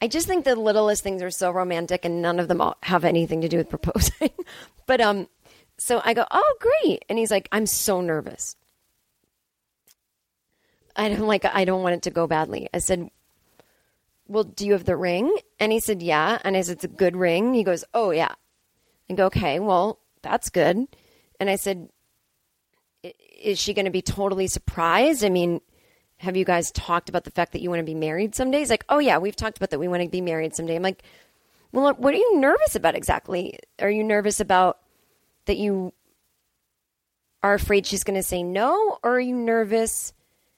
I just think the littlest things are so romantic, and none of them have anything to do with proposing. But so I go, oh, great. And he's like, I'm so nervous. I'm like, I don't want it to go badly. I said, well, do you have the ring? And he said, yeah. And I said, it's a good ring. He goes, oh, yeah. I go, okay, well, that's good. And I said, is she going to be totally surprised? I mean, have you guys talked about the fact that you want to be married someday? He's like, oh, yeah, we've talked about that. We want to be married someday. I'm like, well, what are you nervous about exactly? Are you nervous about that you are afraid she's going to say no? Or are you nervous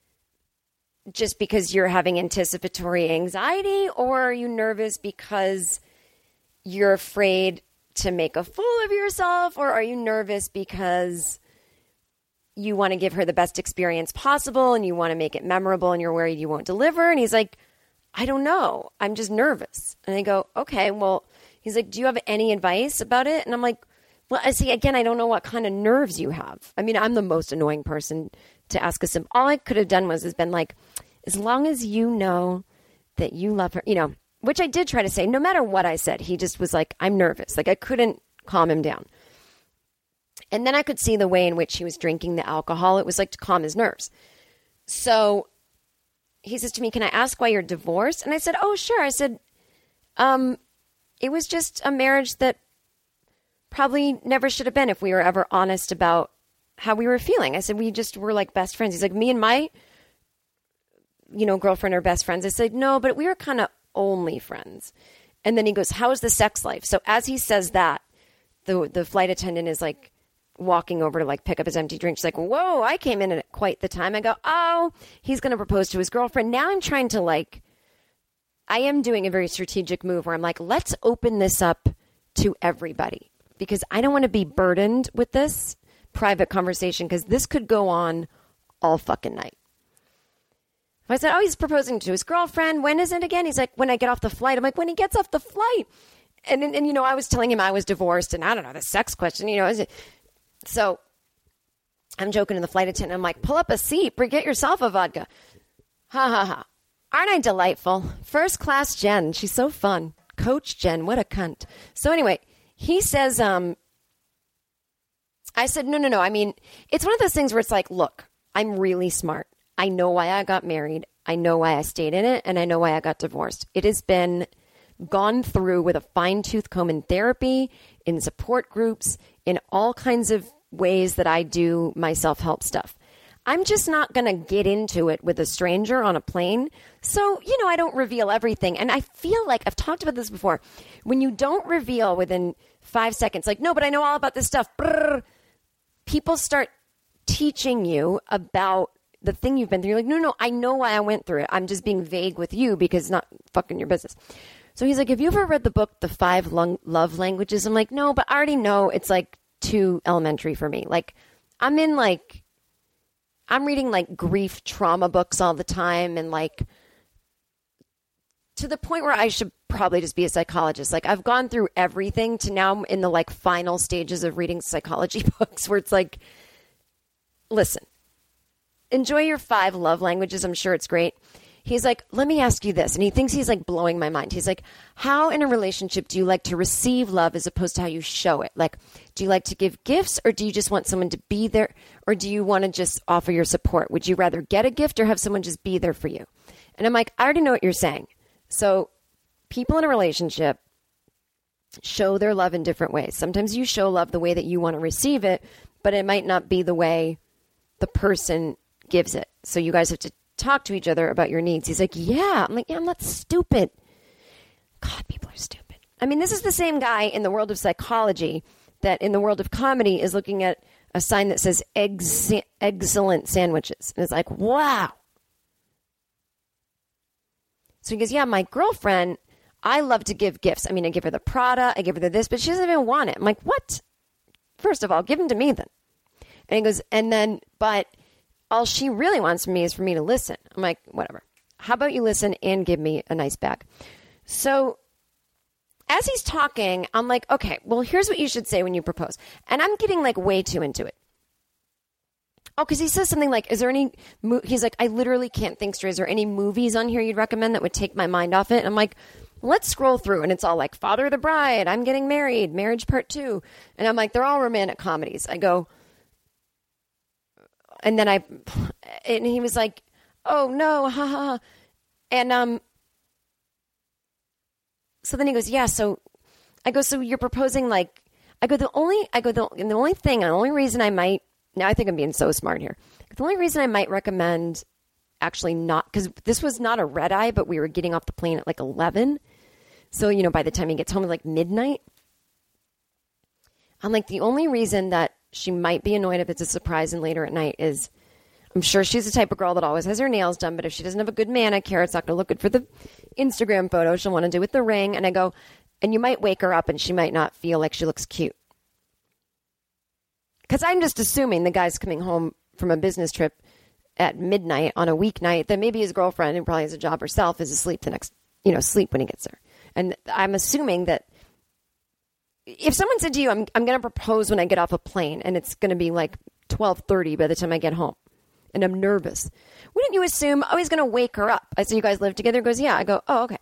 just because you're having anticipatory anxiety? Or are you nervous because you're afraid to make a fool of yourself? Or are you nervous because you want to give her the best experience possible and you want to make it memorable and you're worried you won't deliver? And he's like, I don't know. I'm just nervous. And I go, okay, well, he's like, do you have any advice about it? And I'm like, well, I see, again, I don't know what kind of nerves you have. I mean, I'm the most annoying person to ask a sim. All I could have done has been like, as long as you know that you love her, which I did try to say, no matter what I said, he just was like, I'm nervous. Like I couldn't calm him down. And then I could see the way in which he was drinking the alcohol. It was like to calm his nerves. So he says to me, can I ask why you're divorced? And I said, oh, sure. I said, it was just a marriage that probably never should have been if we were ever honest about how we were feeling. I said, we just were like best friends. He's like, me and my, girlfriend are best friends. I said, no, but we were kind of only friends. And then he goes, how is the sex life? So as he says that, the flight attendant is like walking over to like pick up his empty drink. She's like, whoa, I came in at quite the time. I go, oh, he's going to propose to his girlfriend. Now I'm trying to I am doing a very strategic move where I'm like, let's open this up to everybody because I don't want to be burdened with this private conversation because this could go on all fucking night. I said, oh, he's proposing to his girlfriend. When is it again? He's like, when I get off the flight. I'm like, when he gets off the flight. And I was telling him I was divorced and I don't know, the sex question, So I'm joking to the flight attendant. I'm like, pull up a seat, get yourself a vodka. Ha ha ha. Aren't I delightful? First class Jen. She's so fun. Coach Jen. What a cunt. So anyway, he says, I said, no. I mean, it's one of those things where it's like, look, I'm really smart. I know why I got married. I know why I stayed in it. And I know why I got divorced. It has been gone through with a fine-tooth comb in therapy, in support groups, in all kinds of ways that I do my self-help stuff. I'm just not going to get into it with a stranger on a plane. So, I don't reveal everything. And I feel like I've talked about this before. When you don't reveal within 5 seconds, like, no, but I know all about this stuff. Brrr, people start teaching you about the thing you've been through. You're like, no, I know why I went through it. I'm just being vague with you because it's not fucking your business. So he's like, have you ever read the book, The 5 Love Languages? I'm like, no, but I already know it's like too elementary for me. Like, I'm reading like grief trauma books all the time. And like to the point where I should probably just be a psychologist. Like I've gone through everything to now I'm in the like final stages of reading psychology books where it's like, listen, enjoy your 5 love languages. I'm sure it's great. He's like, let me ask you this. And he thinks he's like blowing my mind. He's like, how in a relationship do you like to receive love as opposed to how you show it? Like, do you like to give gifts or do you just want someone to be there? Or do you want to just offer your support? Would you rather get a gift or have someone just be there for you? And I'm like, I already know what you're saying. So people in a relationship show their love in different ways. Sometimes you show love the way that you want to receive it, but it might not be the way the person gives it. So you guys have to talk to each other about your needs. He's like, yeah. I'm like, yeah, I'm not stupid. God, people are stupid. I mean, this is the same guy in the world of psychology that in the world of comedy is looking at a sign that says excellent sandwiches. And it's like, wow. So he goes, yeah, my girlfriend, I love to give gifts. I mean, I give her the Prada, I give her this, but she doesn't even want it. I'm like, what? First of all, give them to me then. And he goes, but all she really wants from me is for me to listen. I'm like, whatever. How about you listen and give me a nice bag? So as he's talking, I'm like, okay, well, here's what you should say when you propose. And I'm getting like way too into it. Oh, because he says something like, is there any, he's like, I literally can't think straight. Is there any movies on here you'd recommend that would take my mind off it? And I'm like, Let's scroll through, and it's all like Father of the Bride, I'm Getting Married, Marriage Part 2. And I'm like, they're all romantic comedies. I go, and he was like, oh no, ha ha ha. And so then he goes, yeah, so I go, so you're proposing like, the only reason I might, now I think I'm being so smart here. The only reason I might recommend actually not, because this was not a red eye, but we were getting off the plane at like 11. So, by the time he gets home at like midnight, I'm like, the only reason that she might be annoyed if it's a surprise and later at night is I'm sure she's the type of girl that always has her nails done, but if she doesn't have a good manicure, it's not going to look good for the Instagram photo. She'll want to do with the ring. And I go, and you might wake her up and she might not feel like she looks cute. Because I'm just assuming the guy's coming home from a business trip at midnight on a weeknight, that maybe his girlfriend, who probably has a job herself, is asleep the next, sleep when he gets there. And I'm assuming that if someone said to you, I'm going to propose when I get off a plane, and it's going to be like 12:30 by the time I get home, and I'm nervous, wouldn't you assume, oh, he's going to wake her up? I said, you guys live together? He goes, yeah. I go, oh, okay.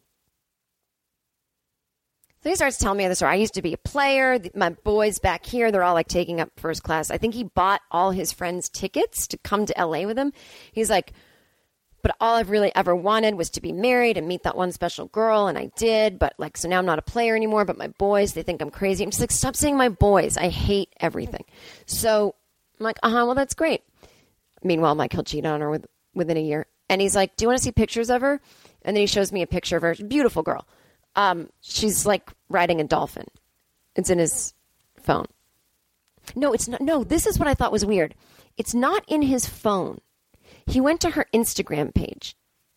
So he starts telling me the story. I used to be a player. My boys back here, they're all like taking up first class. I think he bought all his friends tickets to come to LA with him. He's like, but all I've really ever wanted was to be married and meet that one special girl. And I did. But like, so now I'm not a player anymore. But my boys, they think I'm crazy. I'm just like, stop saying my boys. I hate everything. So I'm like, well, that's great. Meanwhile, Mike, he'll cheat on her within a year. And he's like, do you want to see pictures of her? And then he shows me a picture of her. Beautiful girl. She's like riding a dolphin. It's in his phone. No, it's not. No, this is what I thought was weird. It's not in his phone. He went to her Instagram page.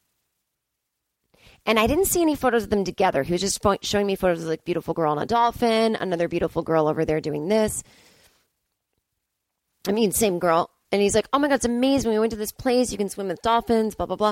And I didn't see any photos of them together. He was just showing me photos of like beautiful girl on a dolphin, another beautiful girl over there doing this. I mean, same girl. And he's like, oh my God, it's amazing. We went to this place. You can swim with dolphins, blah, blah, blah.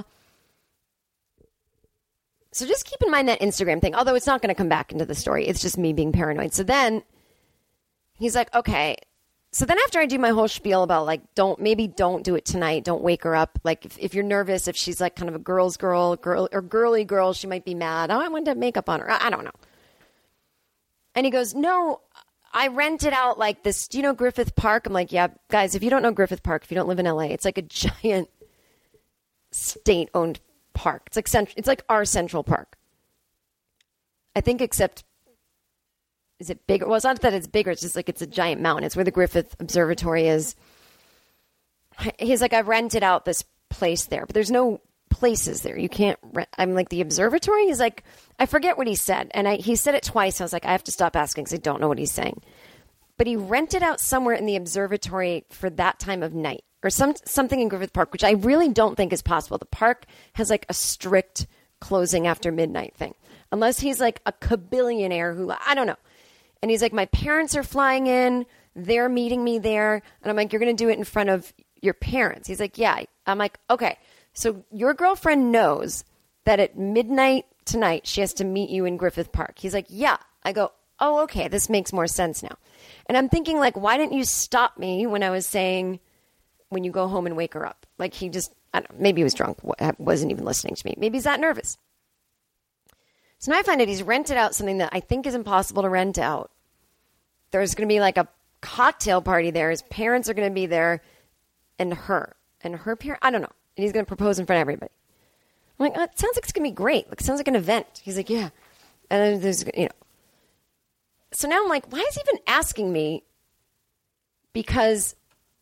So just keep in mind that Instagram thing, although it's not going to come back into the story. It's just me being paranoid. So then he's like, okay. So then after I do my whole spiel about like, don't do it tonight. Don't wake her up. Like if you're nervous, if she's like kind of a girl or girly girl, she might be mad. Oh, I wanted to have makeup on her. I don't know. And he goes, no, I rented out like this. Do you know Griffith Park? I'm like, yeah, guys, if you don't know Griffith Park, if you don't live in LA, it's like a giant state-owned park. It's like our Central Park. I think, except, is it bigger? Well, it's not that it's bigger. It's just like it's a giant mountain. It's where the Griffith Observatory is. He's like, I've rented out this place there, but there's no places there. You can't rent. I'm like, the observatory? He's like, I forget what he said. And he said it twice. I was like, I have to stop asking because I don't know what he's saying. But he rented out somewhere in the observatory for that time of night. Or something in Griffith Park, which I really don't think is possible. The park has like a strict closing after midnight thing. Unless he's like a kabillionaire who, I don't know. And he's like, my parents are flying in. They're meeting me there. And I'm like, you're going to do it in front of your parents. He's like, yeah. I'm like, okay. So your girlfriend knows that at midnight tonight, she has to meet you in Griffith Park. He's like, yeah. I go, oh, okay. This makes more sense now. And I'm thinking like, why didn't you stop me when I was saying, when you go home and wake her up? Like he just, I don't know, maybe he was drunk, wasn't even listening to me. Maybe he's that nervous. So now I find out he's rented out something that I think is impossible to rent out. There's going to be like a cocktail party there. His parents are going to be there and her parent, I don't know. And he's going to propose in front of everybody. I'm like, oh, it sounds like it's going to be great. Like, it sounds like an event. He's like, yeah. And then there's, So now I'm like, why is he even asking me? Because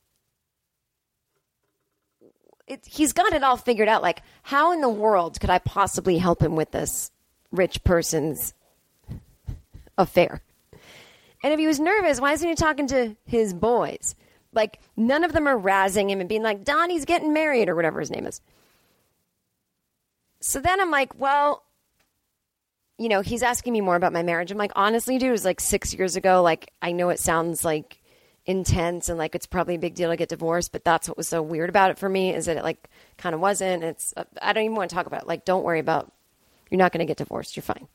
he's got it all figured out. Like, how in the world could I possibly help him with this rich person's affair? And if he was nervous, why isn't he talking to his boys? Like, none of them are razzing him and being like, Donnie's getting married or whatever his name is. So then I'm like, well, he's asking me more about my marriage. I'm like, honestly, dude, it was like 6 years ago. Like, I know it sounds like intense and like it's probably a big deal to get divorced, but that's what was so weird about it for me, is that it like kind of wasn't. It's I don't even want to talk about it. Like, don't worry about, you're not going to get divorced, you're fine.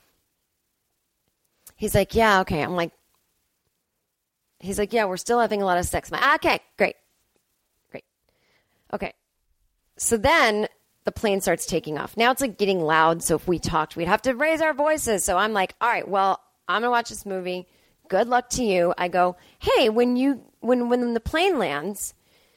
He's like, yeah, okay. I'm like, he's like, yeah, we're still having a lot of sex. I'm like, okay, great. Okay. So then the plane starts taking off. Now it's like getting loud. So if we talked, we'd have to raise our voices. So I'm like, all right, well, I'm going to watch this movie. Good luck to you. I go, hey, when the plane lands,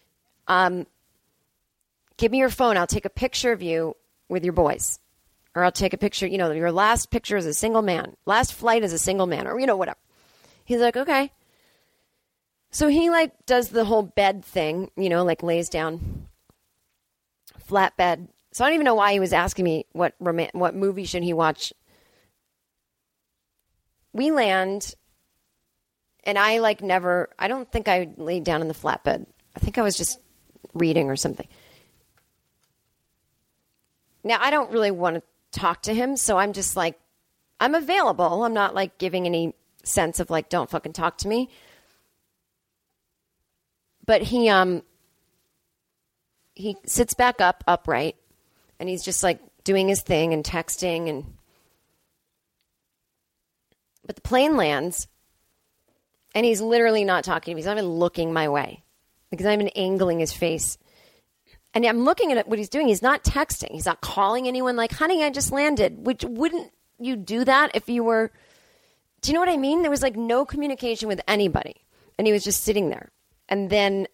give me your phone. I'll take a picture of you with your boys. Or I'll take a picture, your last picture as a single man. Last flight as a single man. Or, whatever. He's like, okay. So he, does the whole bed thing, lays down. Flat bed. So I don't even know why he was asking me what movie should he watch. We land, and I don't think I laid down in the flatbed. I think I was just reading or something. Now, I don't really want to talk to him, so I'm just I'm available. I'm not giving any sense of don't fucking talk to me. But he sits back upright, and he's just doing his thing and texting but the plane lands, and he's literally not talking to me. He's not even looking my way. He's not even angling his face. And I'm looking at what he's doing. He's not texting. He's not calling anyone honey, I just landed. Which, wouldn't you do that if you were... Do you know what I mean? There was no communication with anybody. And he was just sitting there. And then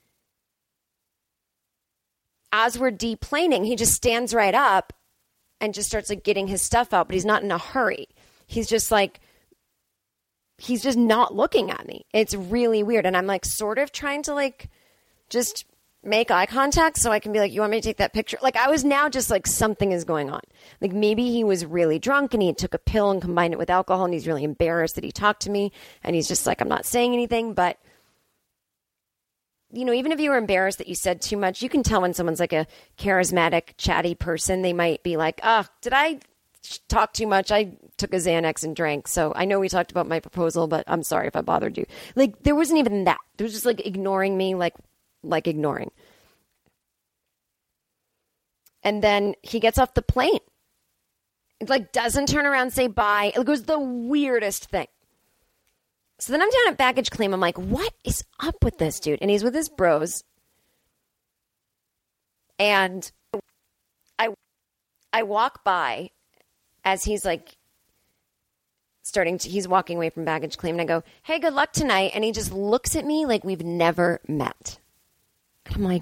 as we're deplaning, he just stands right up and just starts getting his stuff out. But he's not in a hurry. He's just he's just not looking at me. It's really weird. And I'm sort of trying to just make eye contact so I can be you want me to take that picture? I was now just something is going on. Maybe he was really drunk and he took a pill and combined it with alcohol and he's really embarrassed that he talked to me and he's just I'm not saying anything. But, even if you were embarrassed that you said too much, you can tell when someone's a charismatic, chatty person. They might be did I talk too much? I took a Xanax and drank. So I know we talked about my proposal, but I'm sorry if I bothered you. There wasn't even that. There was just ignoring me, ignoring. And then he gets off the plane. Doesn't turn around and say bye. It was the weirdest thing. So then I'm down at baggage claim. I'm what is up with this dude? And he's with his bros. And I walk by as he's he's walking away from baggage claim. And I go, hey, good luck tonight. And he just looks at me like we've never met. And I'm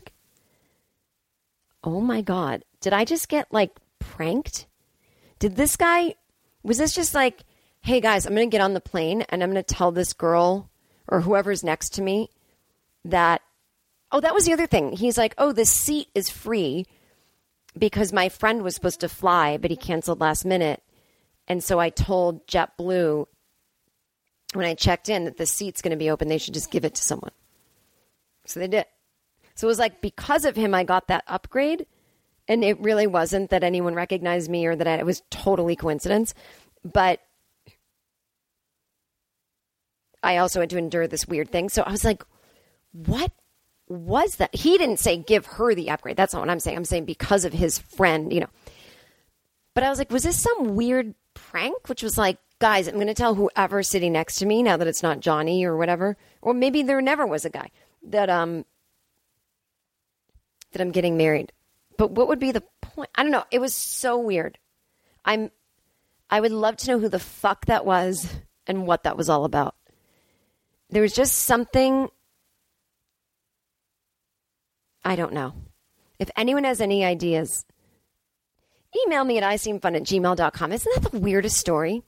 oh my God, did I just get pranked? Was this just hey guys, I'm going to get on the plane and I'm going to tell this girl or whoever's next to me that, that was the other thing. He's oh, this seat is free because my friend was supposed to fly, but he canceled last minute. And so I told JetBlue when I checked in that the seat's going to be open. They should just give it to someone. So they did. So it was because of him, I got that upgrade. And it really wasn't that anyone recognized me or that it was totally coincidence. But I also had to endure this weird thing. So I was what was that? He didn't say give her the upgrade. That's not what I'm saying. I'm saying because of his friend, But I was was this some weird prank? Which was guys, I'm going to tell whoever's sitting next to me now that it's not Johnny or whatever. Or maybe there never was a guy that I'm getting married. But what would be the point? I don't know. It was so weird. I would love to know who the fuck that was and what that was all about. There was just something. I don't know. If anyone has any ideas, email me at iseemfun@gmail.com. Isn't that the weirdest story?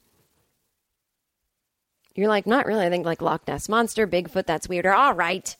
You're not really. I think Loch Ness Monster, Bigfoot, that's weirder. All right.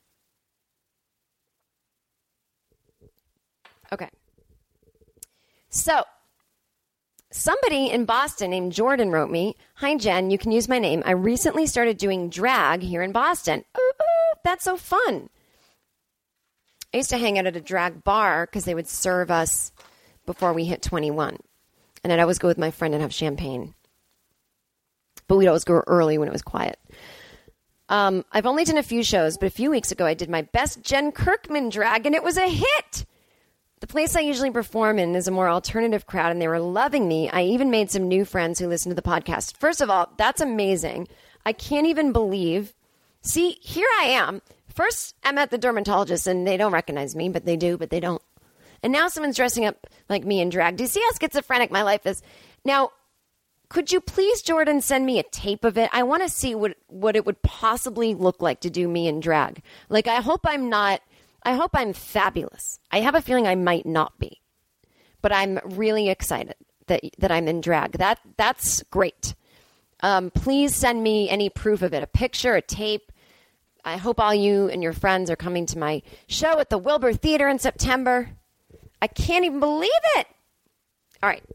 Okay. So, somebody in Boston named Jordan wrote me, hi, Jen, you can use my name. I recently started doing drag here in Boston. Ooh, that's so fun. I used to hang out at a drag bar because they would serve us before we hit 21. And I'd always go with my friend and have champagne. But we'd always go early when it was quiet. I've only done a few shows, but a few weeks ago I did my best Jen Kirkman drag, and it was a hit. The place I usually perform in is a more alternative crowd, and they were loving me. I even made some new friends who listen to the podcast. First of all, that's amazing. I can't even believe. See, here I am. First, I'm at the dermatologist, and they don't recognize me, but they do, but they don't. And now someone's dressing up like me in drag. Do you see how schizophrenic my life is? Now, could you please, Jordan, send me a tape of it? I want to see what it would possibly look like to do me in drag. Like, I hope I'm fabulous. I have a feeling I might not be, but I'm really excited that I'm in drag. That's great. Please send me any proof of it, a picture, a tape. I hope all you and your friends are coming to my show at the Wilbur Theater in September. I can't even believe it. All right.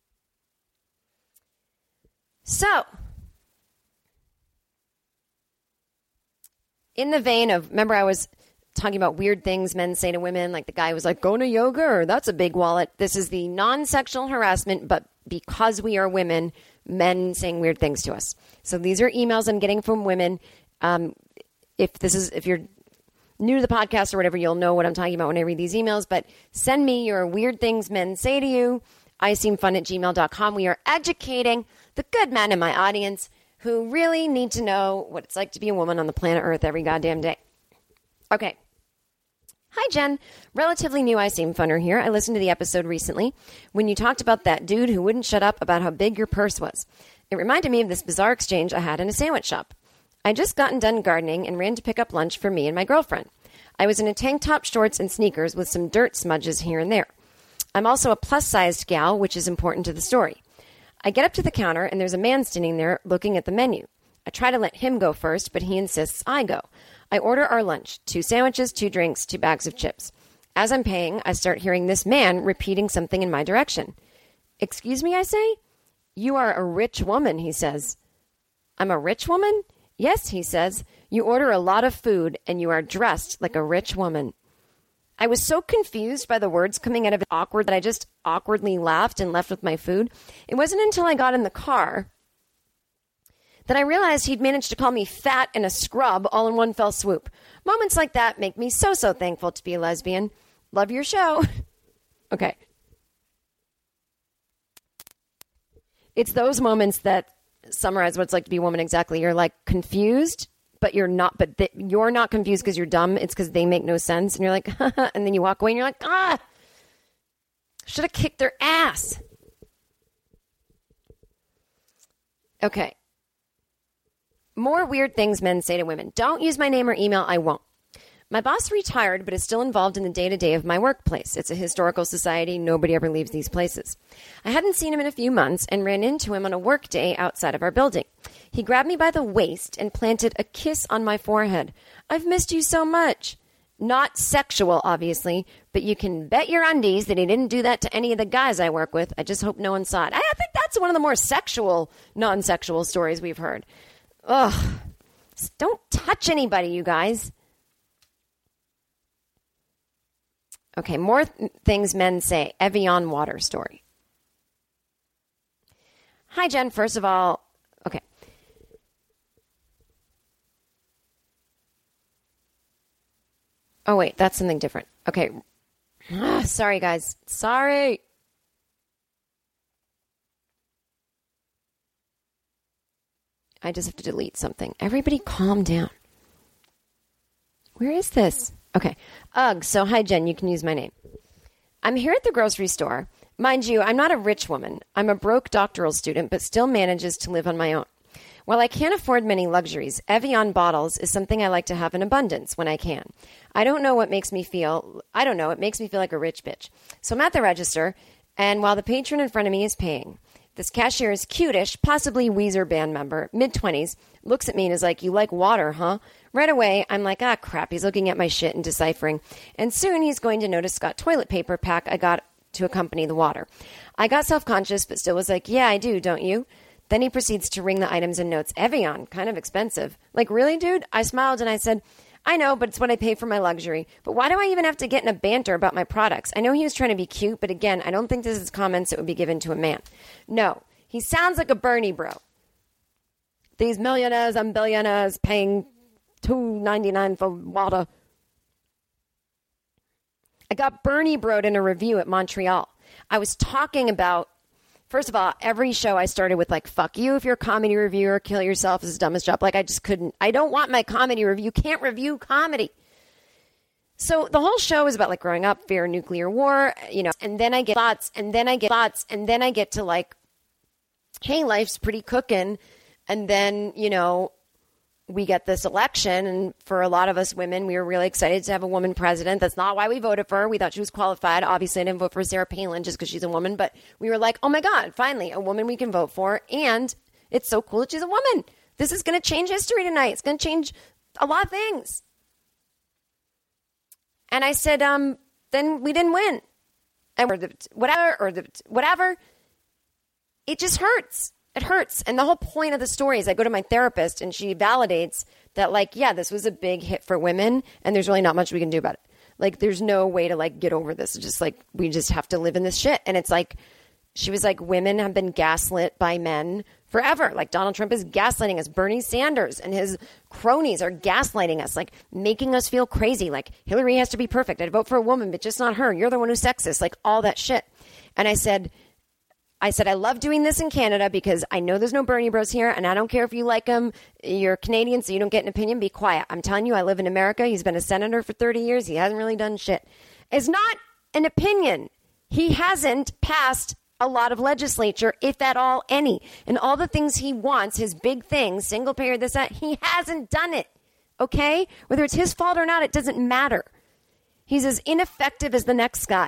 So, in the vein of, remember I was talking about weird things men say to women, like the guy was like, going to yoga, or that's a big wallet. This is the non-sexual harassment, but because we are women, men saying weird things to us. So these are emails I'm getting from women. If you're new to the podcast or whatever, you'll know what I'm talking about when I read these emails, but send me your weird things men say to you. iseemfun@gmail.com. We are educating the good men in my audience who really need to know what it's like to be a woman on the planet Earth every goddamn day. Okay. Hi, Jen. Relatively new I Seem Funner here. I listened to the episode recently when you talked about that dude who wouldn't shut up about how big your purse was. It reminded me of this bizarre exchange I had in a sandwich shop. I just gotten done gardening and ran to pick up lunch for me and my girlfriend. I was in a tank top, shorts, and sneakers with some dirt smudges here and there. I'm also a plus-sized gal, which is important to the story. I get up to the counter, and there's a man standing there looking at the menu. I try to let him go first, but he insists I go. I order our lunch, 2 sandwiches, 2 drinks, 2 bags of chips. As I'm paying, I start hearing this man repeating something in my direction. Excuse me, I say? You are a rich woman, he says. I'm a rich woman? Yes, he says. You order a lot of food, and you are dressed like a rich woman. I was so confused by the words coming out of it awkward that I just awkwardly laughed and left with my food. It wasn't until I got in the car that I realized he'd managed to call me fat and a scrub all in one fell swoop. Moments like that make me so thankful to be a lesbian. Love your show. Okay. It's those moments that summarize what it's like to be a woman exactly. You're like confused, but you're not confused because you're dumb. It's because they make no sense. And you're like, and then you walk away and you're like, should have kicked their ass. Okay. More weird things men say to women. Don't use my name or email. I won't. My boss retired, but is still involved in the day-to-day of my workplace. It's a historical society. Nobody ever leaves these places. I hadn't seen him in a few months and ran into him on a work day outside of our building. He grabbed me by the waist and planted a kiss on my forehead. I've missed you so much. Not sexual, obviously, but you can bet your undies that he didn't do that to any of the guys I work with. I just hope no one saw it. I think that's one of the more sexual, non-sexual stories we've heard. Ugh. Don't touch anybody, you guys. Okay, more things men say. Evian water story. Hi, Jen. First of all, okay. Oh, wait, that's something different. Okay. Sorry, guys. Sorry. I just have to delete something. Everybody calm down. Where is this? Okay. Ugh. So, hi, Jen. You can use my name. I'm here at the grocery store. Mind you, I'm not a rich woman. I'm a broke doctoral student, but still manages to live on my own. While I can't afford many luxuries, Evian bottles is something I like to have in abundance when I can. I don't know. It makes me feel like a rich bitch. So I'm at the register, and while the patron in front of me is paying, this cashier is cutish, possibly Weezer band member, mid-20s, looks at me and is like, you like water, huh? Right away, I'm like, crap. He's looking at my shit and deciphering. And soon he's going to notice Scott toilet paper pack I got to accompany the water. I got self-conscious, but still was like, yeah, I do, don't you? Then he proceeds to ring the items and notes. Evian, kind of expensive. Like, really, dude? I smiled and I said, I know, but it's what I pay for my luxury. But why do I even have to get in a banter about my products? I know he was trying to be cute, but again, I don't think this is comments that would be given to a man. No, he sounds like a Bernie bro. These millionaires and billionaires paying $2.99 for water. I got Bernie broed in a review at Montreal. I was talking about, first of all, every show I started with like, fuck you if you're a comedy reviewer, kill yourself is the dumbest job. Like, I just couldn't. I don't want my comedy review. You can't review comedy. So the whole show is about like growing up, fear, nuclear war, and then I get thoughts, and then I get to like, hey, life's pretty cooking. And then, we get this election. And for a lot of us women, we were really excited to have a woman president. That's not why we voted for her. We thought she was qualified. Obviously, I didn't vote for Sarah Palin just because she's a woman. But we were like, oh my God, finally, a woman we can vote for. And it's so cool that she's a woman. This is going to change history tonight. It's going to change a lot of things. And I said, then we didn't win. And whatever. It just hurts. It hurts. And the whole point of the story is I go to my therapist and she validates that, like, yeah, this was a big hit for women and there's really not much we can do about it. Like, there's no way to, like, get over this. It's just, like, we just have to live in this shit. And it's like, she was like, women have been gaslit by men forever. Like, Donald Trump is gaslighting us. Bernie Sanders and his cronies are gaslighting us, like, making us feel crazy. Like, Hillary has to be perfect. I'd vote for a woman, but just not her. You're the one who's sexist. Like, all that shit. And I said, I love doing this in Canada because I know there's no Bernie bros here, and I don't care if you like him. You're Canadian, so you don't get an opinion. Be quiet. I'm telling you, I live in America. He's been a senator for 30 years. He hasn't really done shit. It's not an opinion. He hasn't passed a lot of legislature, if at all any. And all the things he wants, his big things, single payer, this, that, he hasn't done it. Okay? Whether it's his fault or not, it doesn't matter. He's as ineffective as the next guy.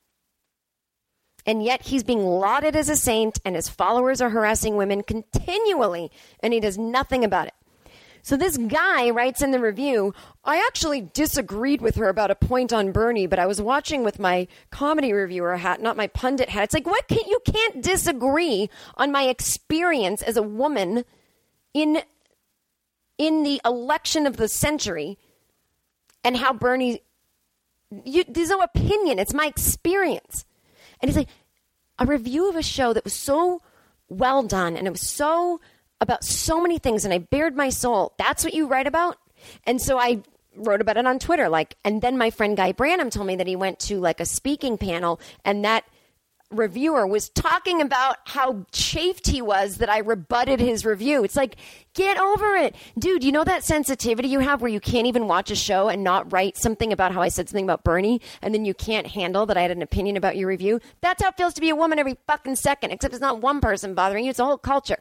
And yet he's being lauded as a saint and his followers are harassing women continually and he does nothing about it. So this guy writes in the review, I actually disagreed with her about a point on Bernie, but I was watching with my comedy reviewer hat, not my pundit hat. It's like, you can't disagree on my experience as a woman in the election of the century and how Bernie, there's no opinion. It's my experience. And he's like, a review of a show that was so well done and it was so about so many things and I bared my soul. That's what you write about? And so I wrote about it on Twitter. And then my friend Guy Branum told me that he went to like a speaking panel and that reviewer was talking about how chafed he was that I rebutted his review. It's like, get over it. Dude, you know that sensitivity you have where you can't even watch a show and not write something about how I said something about Bernie and then you can't handle that I had an opinion about your review? That's how it feels to be a woman every fucking second, except it's not one person bothering you. It's a whole culture.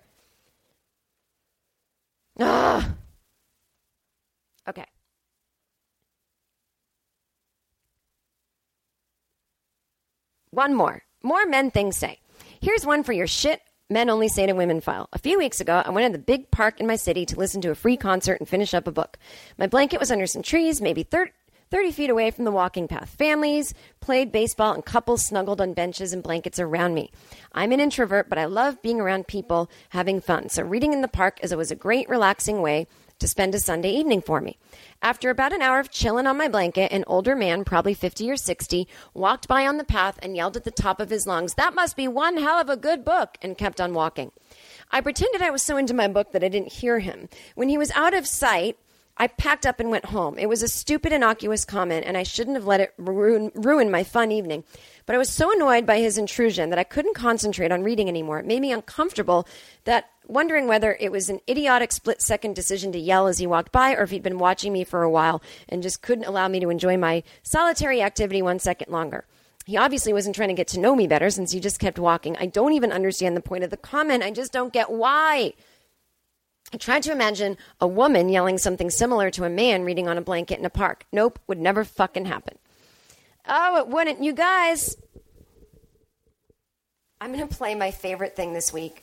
Ugh. Okay. One more. More men things say. Here's one for your shit men only say to women file. A few weeks ago, I went to the big park in my city to listen to a free concert and finish up a book. My blanket was under some trees, maybe 30 feet away from the walking path. Families played baseball and couples snuggled on benches and blankets around me. I'm an introvert, but I love being around people having fun. So reading in the park was a great relaxing way to spend a Sunday evening for me. After about an hour of chilling on my blanket, an older man, probably 50 or 60, walked by on the path and yelled at the top of his lungs, "That must be one hell of a good book," and kept on walking. I pretended I was so into my book that I didn't hear him. When he was out of sight, I packed up and went home. It was a stupid, innocuous comment, and I shouldn't have let it ruin my fun evening. But I was so annoyed by his intrusion that I couldn't concentrate on reading anymore. It made me uncomfortable, wondering whether it was an idiotic split-second decision to yell as he walked by or if he'd been watching me for a while and just couldn't allow me to enjoy my solitary activity 1 second longer. He obviously wasn't trying to get to know me better since he just kept walking. I don't even understand the point of the comment. I just don't get why. I tried to imagine a woman yelling something similar to a man reading on a blanket in a park. Nope, would never fucking happen. Oh, it wouldn't. You guys, I'm going to play my favorite thing this week.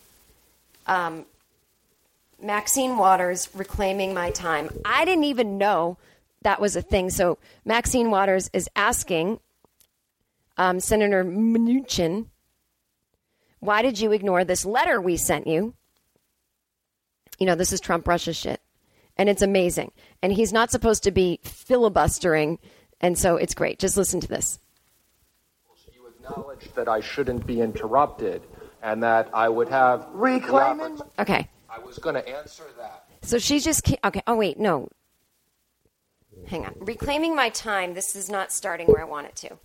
Maxine Waters, Reclaiming My Time. I didn't even know that was a thing. So Maxine Waters is asking Senator Mnuchin, why did you ignore this letter we sent you? You know, this is Trump-Russia shit. And it's amazing. And he's not supposed to be filibustering. And so it's great. Just listen to this.
You acknowledged that I shouldn't be interrupted and that I would have... Reclaiming...
Okay.
I was going to answer that.
So she's just... Okay. Oh, wait. No. Hang on. Reclaiming My Time. This is not starting where I want it to.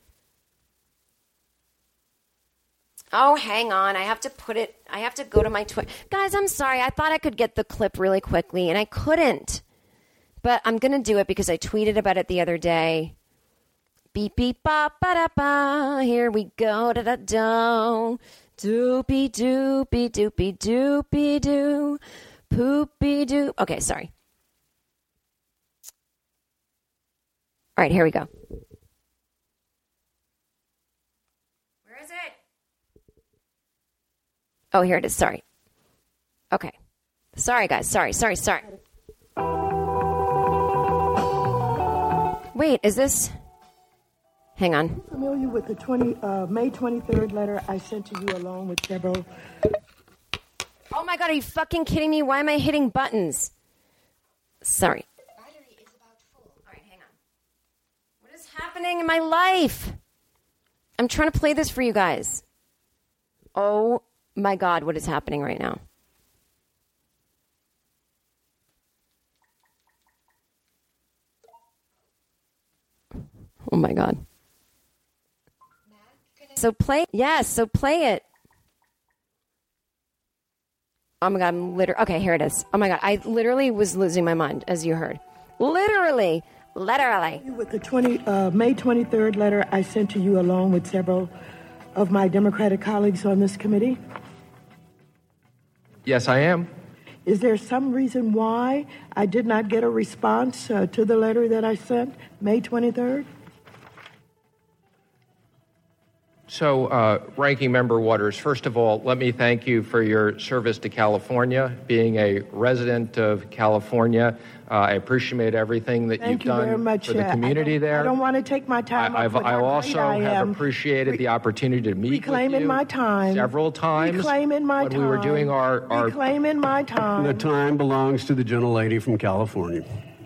Oh, hang on. I have to go to my Twitter. Guys, I'm sorry. I thought I could get the clip really quickly, and I couldn't. But I'm going to do it because I tweeted about it the other day. Beep, beep, ba, ba, da, ba. Here we go. Da, da, do. Doopy, doopy, doopy, doopy, doo. Poopy, doo. Okay, sorry. All right, here we go. Where is it? Oh, here it is. Sorry. Okay. Sorry, guys. Sorry. Wait, is this... Hang on.
Are you familiar with the May 23rd letter I sent to you along with several...
Oh my God, are you fucking kidding me? Why am I hitting buttons? Sorry. Battery is about full. All right, hang on. What is happening in my life? I'm trying to play this for you guys. Oh my God, what is happening right now? Oh my God. So play it. Oh my God, I'm literally... Okay, here it is. Oh my God, I literally was losing my mind, as you heard. Literally.
With the May 23rd letter I sent to you along with several of my Democratic colleagues on this committee?
Yes, I am.
Is there some reason why I did not get a response to the letter that I sent May 23rd?
So, Ranking Member Waters, first of all, let me thank you for your service to California. Being a resident of California, I appreciate everything that you've done
very much.
for the community there.
I don't want to take my time.
I also have appreciated the opportunity to meet with you
my time.
Several times
Reclaiming my time.
when we were doing our
Reclaiming my time.
The time belongs to the gentlelady from California.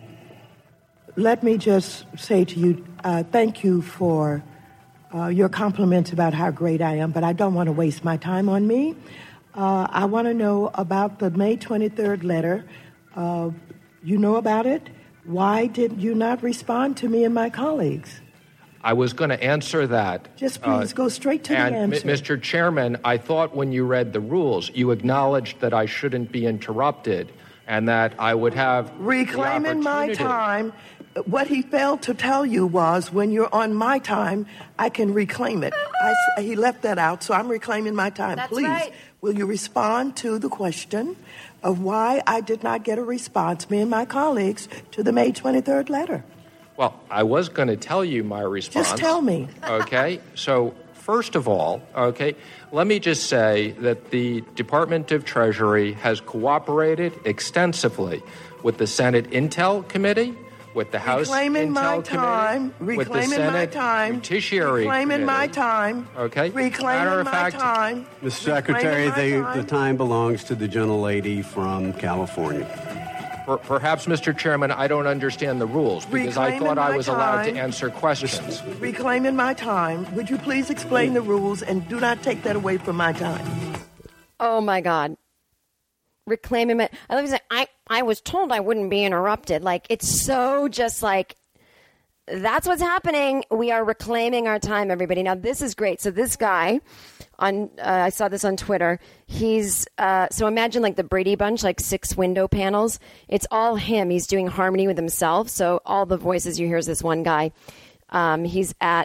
Let me just say to you, thank you for your compliments about how great I am, but I don't want to waste my time on me. I want to know about the May 23rd letter. You know about it? Why did you not respond to me and my colleagues?
I was going to answer that.
Just please go straight to the answer.
Mr. Chairman, I thought when you read the rules, you acknowledged that I shouldn't be interrupted and that I would have
reclaiming my time. What he failed to tell you was when you're on my time, I can reclaim it. He left that out, so I'm reclaiming my time.
That's
Please,
right.
Will you respond to the question of why I did not get a response, me and my colleagues, to the May 23rd letter?
Well, I was going to tell you my response.
Just tell me.
Okay, so first of all, let me just say that the Department of Treasury has cooperated extensively with the Senate Intel Committee, with the House Intel Committee, with the Senate Judiciary
Reclaiming my
Committee.
time.
Okay.
Reclaiming my time.
Mr. Secretary, the time belongs to the gentlelady from California.
Perhaps, Mr. Chairman, I don't understand the rules because I thought I was allowed to answer questions.
Reclaiming my time. Would you please explain the rules and do not take that away from my time?
Oh my God. Reclaiming it. I love you say, I was told I wouldn't be interrupted. Like, it's so just like, that's what's happening. We are reclaiming our time, everybody. Now, this is great. So this guy, I saw this on Twitter. He's, so imagine like the Brady Bunch, like 6 window panels. It's all him. He's doing harmony with himself. So all the voices you hear is this one guy. He's at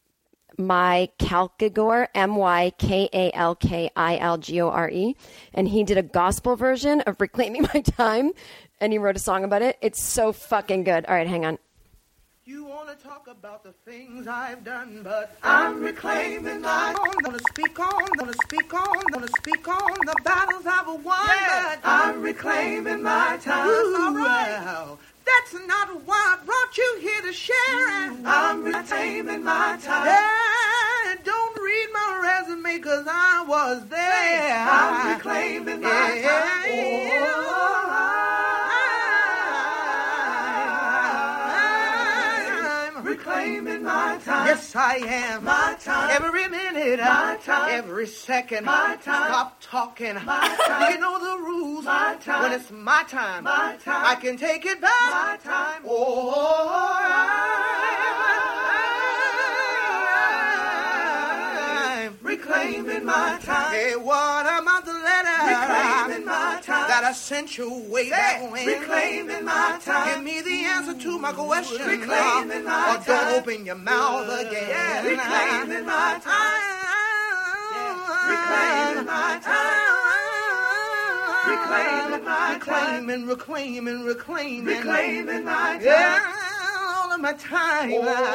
Mykalkigore, Mykalkilgore, and he did a gospel version of Reclaiming My Time, and he wrote a song about it. It's so fucking good. All right, hang on.
You want to talk about the things I've done, but I'm reclaiming my time. Gonna speak on the battles I've won, but I'm reclaiming my time. All right. That's not why I brought you here to share it. I'm reclaiming my time. Yeah, don't read my resume because I was there. I'm reclaiming my time. I'm reclaiming my time. Yes, I am. My time. Every minute. My time. Every second. My time. Stop talking. My time. You know the rules. My time. When it's my time. My time. I can take it back. My time. I'm reclaiming my time. Hey, what about the letter? Reclaiming my time. That
that I sent you way back when.
Reclaiming my time.
Give me the answer to my question.
Reclaiming my
or
time.
don't open your mouth again.
Yeah, reclaiming my time. Reclaiming my time. Reclaiming my time.
Reclaiming
my time.
Yeah, all of my time.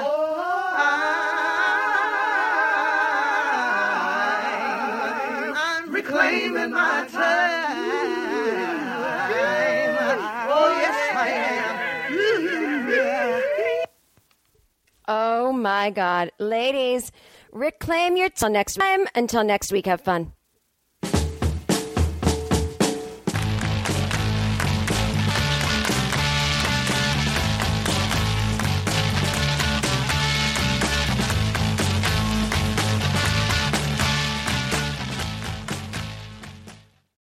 I'm reclaiming my time. Oh, yes, I am.
Oh, my God. Ladies, reclaim your... Till next time. Until next week, have fun.